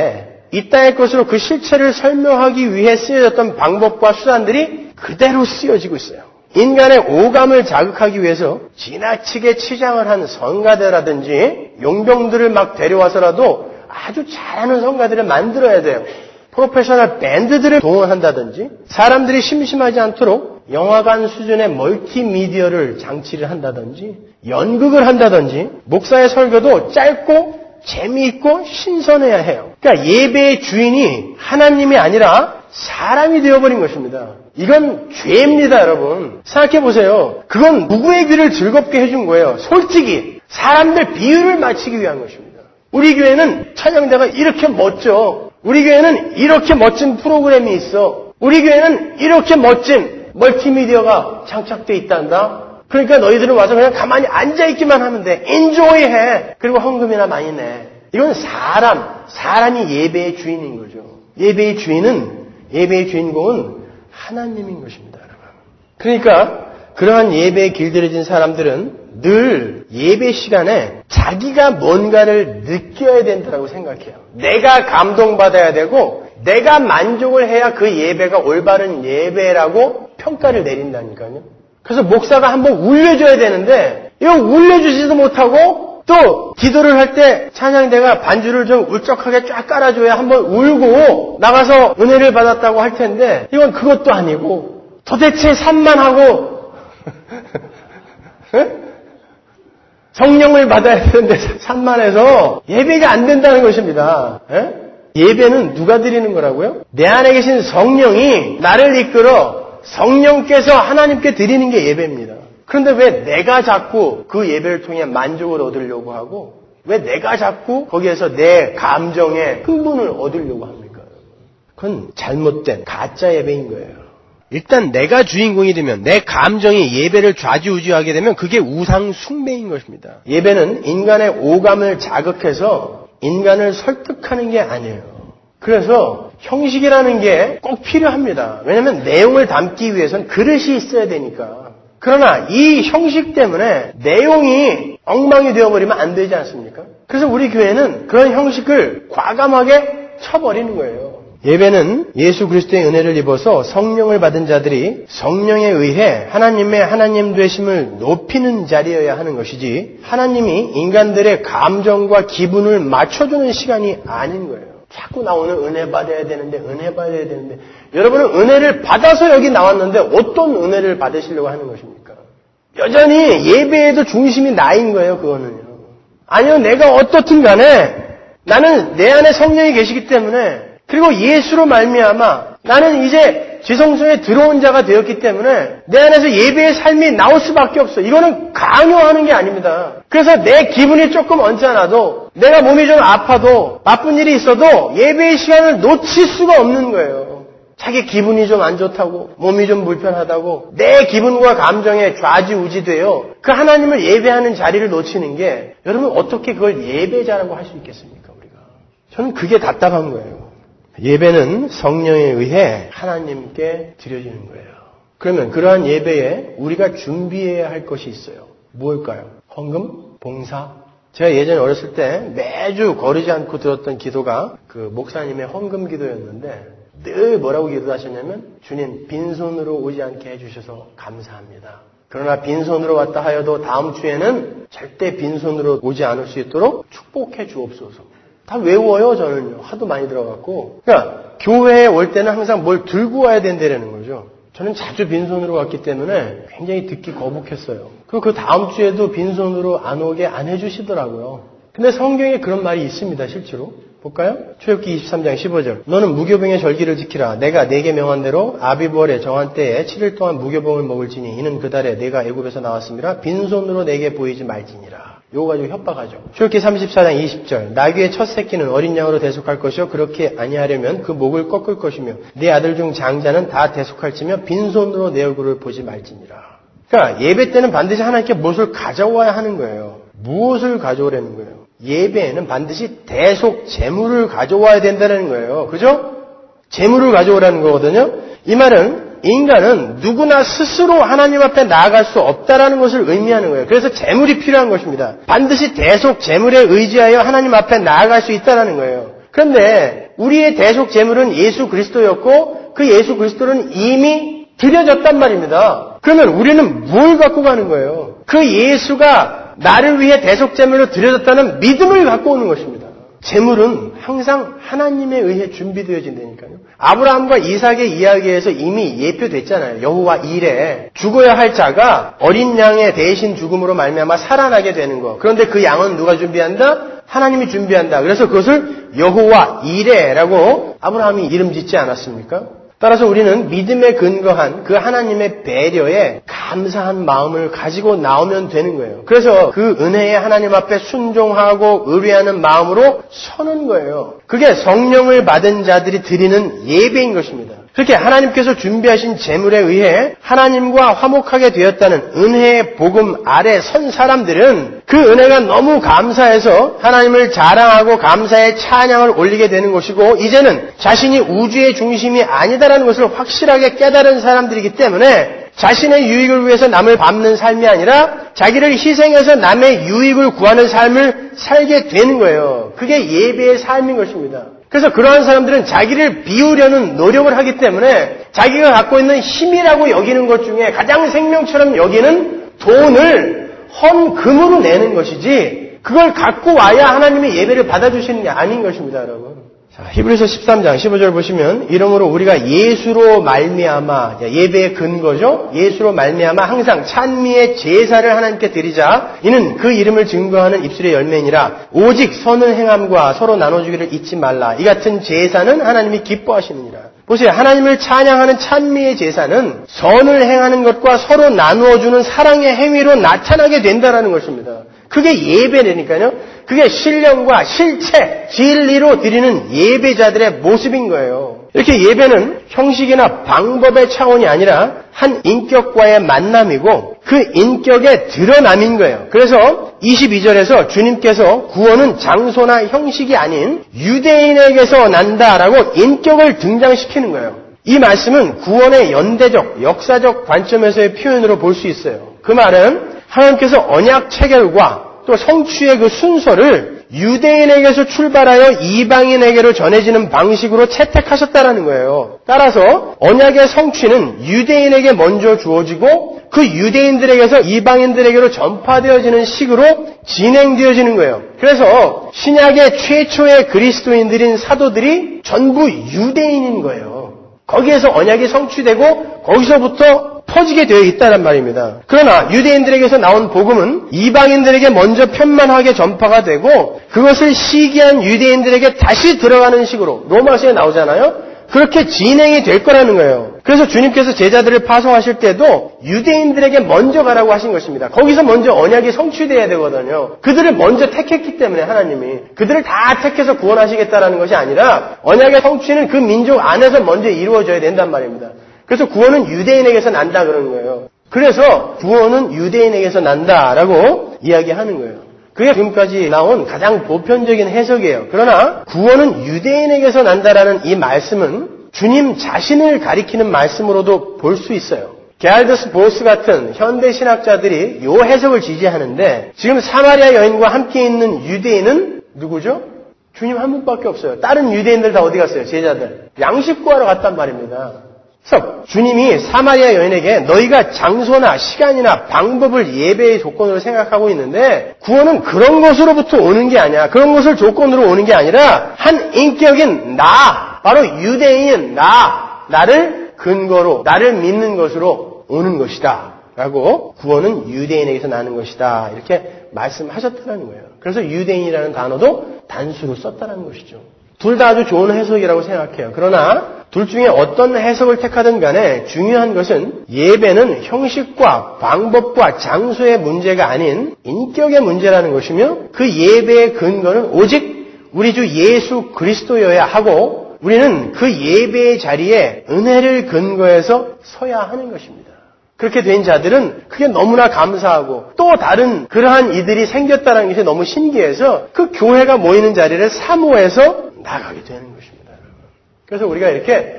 이 땅의 것으로 그 실체를 설명하기 위해 쓰여졌던 방법과 수단들이 그대로 쓰여지고 있어요. 인간의 오감을 자극하기 위해서 지나치게 치장을 한 성가대라든지 용병들을 막 데려와서라도 아주 잘하는 성가대를 만들어야 돼요. 프로페셔널 밴드들을 동원한다든지 사람들이 심심하지 않도록 영화관 수준의 멀티미디어를 장치를 한다든지 연극을 한다든지 목사의 설교도 짧고 재미있고 신선해야 해요. 그러니까 예배의 주인이 하나님이 아니라 사람이 되어버린 것입니다. 이건 죄입니다, 여러분. 생각해 보세요. 그건 누구의 귀를 즐겁게 해준 거예요? 솔직히 사람들 비유를 맞추기 위한 것입니다. 우리 교회는 찬양대가 이렇게 멋져. 우리 교회는 이렇게 멋진 프로그램이 있어. 우리 교회는 이렇게 멋진 멀티미디어가 장착돼 있단다. 그러니까 너희들은 와서 그냥 가만히 앉아있기만 하면 돼. 인조이해. 그리고 헌금이나 많이 내. 이건 사람, 사람이 예배의 주인인 거죠. 예배의 주인은, 예배의 주인공은 하나님인 것입니다, 여러분. 그러니까 그러한 예배에 길들여진 사람들은 늘 예배 시간에 자기가 뭔가를 느껴야 된다고 생각해요. 내가 감동받아야 되고 내가 만족을 해야 그 예배가 올바른 예배라고 평가를 내린다니까요. 그래서 목사가 한번 울려줘야 되는데 이거 울려주지도 못하고 또 기도를 할 때 찬양대가 반주를 좀 울적하게 쫙 깔아줘야 한번 울고 나가서 은혜를 받았다고 할 텐데 이건 그것도 아니고 도대체 산만하고 성령을 받아야 되는데 산만해서 예배가 안 된다는 것입니다. 에? 예배는 누가 드리는 거라고요? 내 안에 계신 성령이 나를 이끌어 성령께서 하나님께 드리는 게 예배입니다. 그런데 왜 내가 자꾸 그 예배를 통해 만족을 얻으려고 하고 왜 내가 자꾸 거기에서 내 감정의 흥분을 얻으려고 합니까? 그건 잘못된 가짜 예배인 거예요. 일단 내가 주인공이 되면 내 감정이 예배를 좌지우지하게 되면 그게 우상 숭배인 것입니다. 예배는 인간의 오감을 자극해서 인간을 설득하는 게 아니에요. 그래서 형식이라는 게 꼭 필요합니다. 왜냐하면 내용을 담기 위해서는 그릇이 있어야 되니까. 그러나 이 형식 때문에 내용이 엉망이 되어버리면 안 되지 않습니까? 그래서 우리 교회는 그런 형식을 과감하게 쳐버리는 거예요. 예배는 예수 그리스도의 은혜를 입어서 성령을 받은 자들이 성령에 의해 하나님의 하나님 되심을 높이는 자리여야 하는 것이지 하나님이 인간들의 감정과 기분을 맞춰주는 시간이 아닌 거예요. 자꾸 나오는 은혜 받아야 되는데 은혜 받아야 되는데 여러분은 은혜를 받아서 여기 나왔는데 어떤 은혜를 받으시려고 하는 것입니까? 여전히 예배에도 중심이 나인 거예요. 그거는요. 아니요. 내가 어떻든 간에 나는 내 안에 성령이 계시기 때문에 그리고 예수로 말미암아 나는 이제 지성소에 들어온 자가 되었기 때문에 내 안에서 예배의 삶이 나올 수밖에 없어. 이거는 강요하는 게 아닙니다. 그래서 내 기분이 조금 언짢아도 내가 몸이 좀 아파도 바쁜 일이 있어도 예배의 시간을 놓칠 수가 없는 거예요. 자기 기분이 좀 안 좋다고 몸이 좀 불편하다고 내 기분과 감정에 좌지우지되어 그 하나님을 예배하는 자리를 놓치는 게 여러분 어떻게 그걸 예배자라고 할 수 있겠습니까? 우리가 저는 그게 답답한 거예요. 예배는 성령에 의해 하나님께 드려지는 거예요. 그러면 그러한 예배에 우리가 준비해야 할 것이 있어요. 무엇일까요? 헌금? 봉사? 제가 예전에 어렸을 때 매주 거르지 않고 들었던 기도가 그 목사님의 헌금 기도였는데 늘 뭐라고 기도하셨냐면 주님 빈손으로 오지 않게 해주셔서 감사합니다. 그러나 빈손으로 왔다 하여도 다음 주에는 절대 빈손으로 오지 않을 수 있도록 축복해 주옵소서. 다 외워요, 저는요. 하도 많이 들어갔고. 그러니까, 교회에 올 때는 항상 뭘 들고 와야 된다는 거죠. 저는 자주 빈손으로 왔기 때문에 굉장히 듣기 거북했어요. 그리고 그 다음 주에도 빈손으로 안 오게 안 해주시더라고요. 근데 성경에 그런 말이 있습니다, 실제로. 볼까요? 출애굽기 이십삼 장 십오 절. 너는 무교병의 절기를 지키라. 내가 네게 명한 대로 아비벌의 정한 때에 칠 일 동안 무교병을 먹을지니 이는 그 달에 내가 애굽에서 나왔음이라 빈손으로 내게 보이지 말지니라. 요거 가지고 협박하죠. 출애굽기 삼십사 장 이십 절. 나귀의 첫 새끼는 어린 양으로 대속할 것이요 그렇게 아니하려면 그 목을 꺾을 것이며 네 아들 중 장자는 다 대속할지며 빈손으로 내 얼굴을 보지 말지니라. 그러니까 예배 때는 반드시 하나님께 무엇을 가져와야 하는 거예요. 무엇을 가져오라는 거예요. 예배에는 반드시 대속 재물을 가져와야 된다는 거예요. 그죠? 재물을 가져오라는 거거든요. 이 말은 인간은 누구나 스스로 하나님 앞에 나아갈 수 없다라는 것을 의미하는 거예요. 그래서 재물이 필요한 것입니다. 반드시 대속 재물에 의지하여 하나님 앞에 나아갈 수 있다는 거예요. 그런데 우리의 대속 제물은 예수 그리스도였고 그 예수 그리스도는 이미 드려졌단 말입니다. 그러면 우리는 뭘 갖고 가는 거예요? 그 예수가 나를 위해 대속 제물로 드려졌다는 믿음을 갖고 오는 것입니다. 제물은 항상 하나님에 의해 준비되어진다니까요. 아브라함과 이삭의 이야기에서 이미 예표됐잖아요. 여호와 일에 죽어야 할 자가 어린 양의 대신 죽음으로 말미암아 살아나게 되는 거. 그런데 그 양은 누가 준비한다? 하나님이 준비한다. 그래서 그것을 여호와 이레라고 아브라함이 이름 짓지 않았습니까? 따라서 우리는 믿음에 근거한 그 하나님의 배려에 감사한 마음을 가지고 나오면 되는 거예요. 그래서 그 은혜의 하나님 앞에 순종하고 의뢰하는 마음으로 서는 거예요. 그게 성령을 받은 자들이 드리는 예배인 것입니다. 그렇게 하나님께서 준비하신 제물에 의해 하나님과 화목하게 되었다는 은혜의 복음 아래 선 사람들은 그 은혜가 너무 감사해서 하나님을 자랑하고 감사의 찬양을 올리게 되는 것이고 이제는 자신이 우주의 중심이 아니다라는 것을 확실하게 깨달은 사람들이기 때문에 자신의 유익을 위해서 남을 밟는 삶이 아니라 자기를 희생해서 남의 유익을 구하는 삶을 살게 되는 거예요. 그게 예배의 삶인 것입니다. 그래서 그러한 사람들은 자기를 비우려는 노력을 하기 때문에 자기가 갖고 있는 힘이라고 여기는 것 중에 가장 생명처럼 여기는 돈을 헌금으로 내는 것이지 그걸 갖고 와야 하나님의 예배를 받아주시는 게 아닌 것입니다, 여러분. 자, 히브리서 십삼 장 십오 절 보시면 이러므로 우리가 예수로 말미암아 예배의 근거죠. 예수로 말미암아 항상 찬미의 제사를 하나님께 드리자. 이는 그 이름을 증거하는 입술의 열매니라. 오직 선을 행함과 서로 나눠주기를 잊지 말라. 이 같은 제사는 하나님이 기뻐하시느니라. 보세요. 하나님을 찬양하는 찬미의 제사는 선을 행하는 것과 서로 나누어주는 사랑의 행위로 나타나게 된다는 것입니다. 그게 예배라니까요. 그게 신령과 실체, 진리로 드리는 예배자들의 모습인 거예요. 이렇게 예배는 형식이나 방법의 차원이 아니라 한 인격과의 만남이고 그 인격의 드러남인 거예요. 그래서 이십이 절에서 주님께서 구원은 장소나 형식이 아닌 유대인에게서 난다라고 인격을 등장시키는 거예요. 이 말씀은 구원의 연대적, 역사적 관점에서의 표현으로 볼 수 있어요. 그 말은 하나님께서 언약 체결과 또 성취의 그 순서를 유대인에게서 출발하여 이방인에게로 전해지는 방식으로 채택하셨다라는 거예요. 따라서 언약의 성취는 유대인에게 먼저 주어지고 그 유대인들에게서 이방인들에게로 전파되어지는 식으로 진행되어지는 거예요. 그래서 신약의 최초의 그리스도인들인 사도들이 전부 유대인인 거예요. 거기에서 언약이 성취되고 거기서부터 퍼지게 되어 있다는 말입니다. 그러나 유대인들에게서 나온 복음은 이방인들에게 먼저 편만하게 전파가 되고 그것을 시기한 유대인들에게 다시 들어가는 식으로 로마서에 나오잖아요. 그렇게 진행이 될 거라는 거예요. 그래서 주님께서 제자들을 파송하실 때도 유대인들에게 먼저 가라고 하신 것입니다. 거기서 먼저 언약이 성취돼야 되거든요. 그들을 먼저 택했기 때문에 하나님이 그들을 다 택해서 구원하시겠다라는 것이 아니라 언약의 성취는 그 민족 안에서 먼저 이루어져야 된단 말입니다. 그래서 구원은 유대인에게서 난다 그러는 거예요. 그래서 구원은 유대인에게서 난다라고 이야기하는 거예요. 그게 지금까지 나온 가장 보편적인 해석이에요. 그러나 구원은 유대인에게서 난다라는 이 말씀은 주님 자신을 가리키는 말씀으로도 볼 수 있어요. 게알더스 보스 같은 현대 신학자들이 이 해석을 지지하는데 지금 사마리아 여인과 함께 있는 유대인은 누구죠? 주님 한 분밖에 없어요. 다른 유대인들 다 어디 갔어요? 제자들. 양식 구하러 갔단 말입니다. 그래서 주님이 사마리아 여인에게 너희가 장소나 시간이나 방법을 예배의 조건으로 생각하고 있는데 구원은 그런 것으로부터 오는 게 아니야. 그런 것을 조건으로 오는 게 아니라 한 인격인 나, 바로 유대인인 나, 나를 근거로, 나를 믿는 것으로 오는 것이다. 라고 구원은 유대인에게서 나는 것이다. 이렇게 말씀하셨다는 거예요. 그래서 유대인이라는 단어도 단수로 썼다는 것이죠. 둘 다 아주 좋은 해석이라고 생각해요. 그러나 둘 중에 어떤 해석을 택하든 간에 중요한 것은 예배는 형식과 방법과 장소의 문제가 아닌 인격의 문제라는 것이며 그 예배의 근거는 오직 우리 주 예수 그리스도여야 하고 우리는 그 예배의 자리에 은혜를 근거해서 서야 하는 것입니다. 그렇게 된 자들은 그게 너무나 감사하고 또 다른 그러한 이들이 생겼다는 것이 너무 신기해서 그 교회가 모이는 자리를 사모해서 나가게 되는 것입니다. 그래서 우리가 이렇게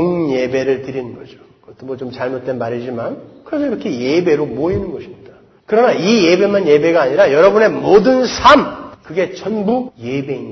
공예배를 드리는 거죠. 그것도 뭐 좀 잘못된 말이지만 그래서 이렇게 예배로 모이는 것입니다. 그러나 이 예배만 예배가 아니라 여러분의 모든 삶 그게 전부 예배인 거예요.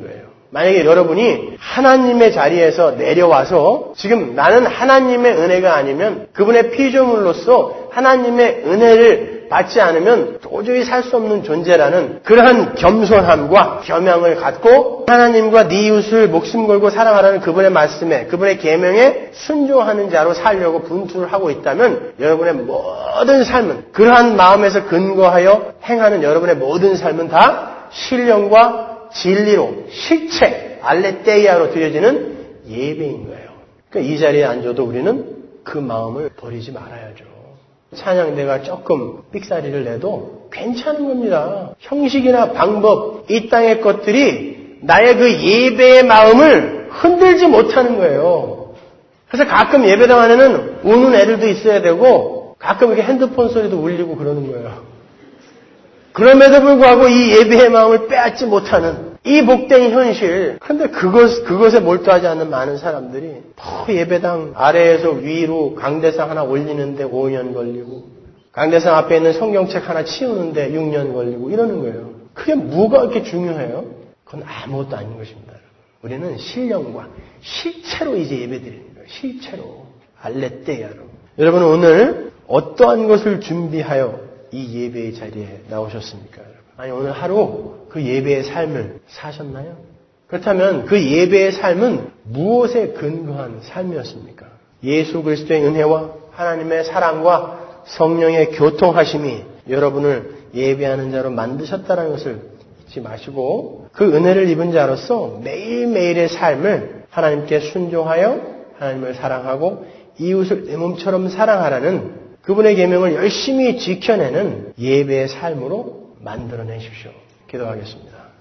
만약에 여러분이 하나님의 자리에서 내려와서 지금 나는 하나님의 은혜가 아니면 그분의 피조물로서 하나님의 은혜를 받지 않으면 도저히 살 수 없는 존재라는 그러한 겸손함과 겸양을 갖고 하나님과 네 이웃을 목숨 걸고 사랑하라는 그분의 말씀에 그분의 계명에 순종하는 자로 살려고 분투를 하고 있다면 여러분의 모든 삶은 그러한 마음에서 근거하여 행하는 여러분의 모든 삶은 다 신령과 진리로 실체 알레테이아로 드려지는 예배인 거예요. 그러니까 이 자리에 앉아도 우리는 그 마음을 버리지 말아야죠. 찬양대가 조금 삑사리를 내도 괜찮은 겁니다. 형식이나 방법, 이 땅의 것들이 나의 그 예배의 마음을 흔들지 못하는 거예요. 그래서 가끔 예배당 안에는 우는 애들도 있어야 되고 가끔 이렇게 핸드폰 소리도 울리고 그러는 거예요. 그럼에도 불구하고 이 예배의 마음을 빼앗지 못하는 이 복된 현실. 그런데 그것, 그것에 몰두하지 않는 많은 사람들이 더 예배당 아래에서 위로 강대상 하나 올리는데 오 년 걸리고 강대상 앞에 있는 성경책 하나 치우는데 육 년 걸리고 이러는 거예요. 그게 뭐가 그렇게 중요해요? 그건 아무것도 아닌 것입니다. 우리는 신령과 실체로 이제 예배드리는 거예요. 실체로. 알레테야로. 여러분 오늘 어떠한 것을 준비하여 이 예배의 자리에 나오셨습니까? 아니 오늘 하루 그 예배의 삶을 사셨나요? 그렇다면 그 예배의 삶은 무엇에 근거한 삶이었습니까? 예수 그리스도의 은혜와 하나님의 사랑과 성령의 교통하심이 여러분을 예배하는 자로 만드셨다는 것을 잊지 마시고 그 은혜를 입은 자로서 매일매일의 삶을 하나님께 순종하여 하나님을 사랑하고 이웃을 내 몸처럼 사랑하라는 그분의 계명을 열심히 지켜내는 예배의 삶으로 만들어내십시오. 기도하겠습니다.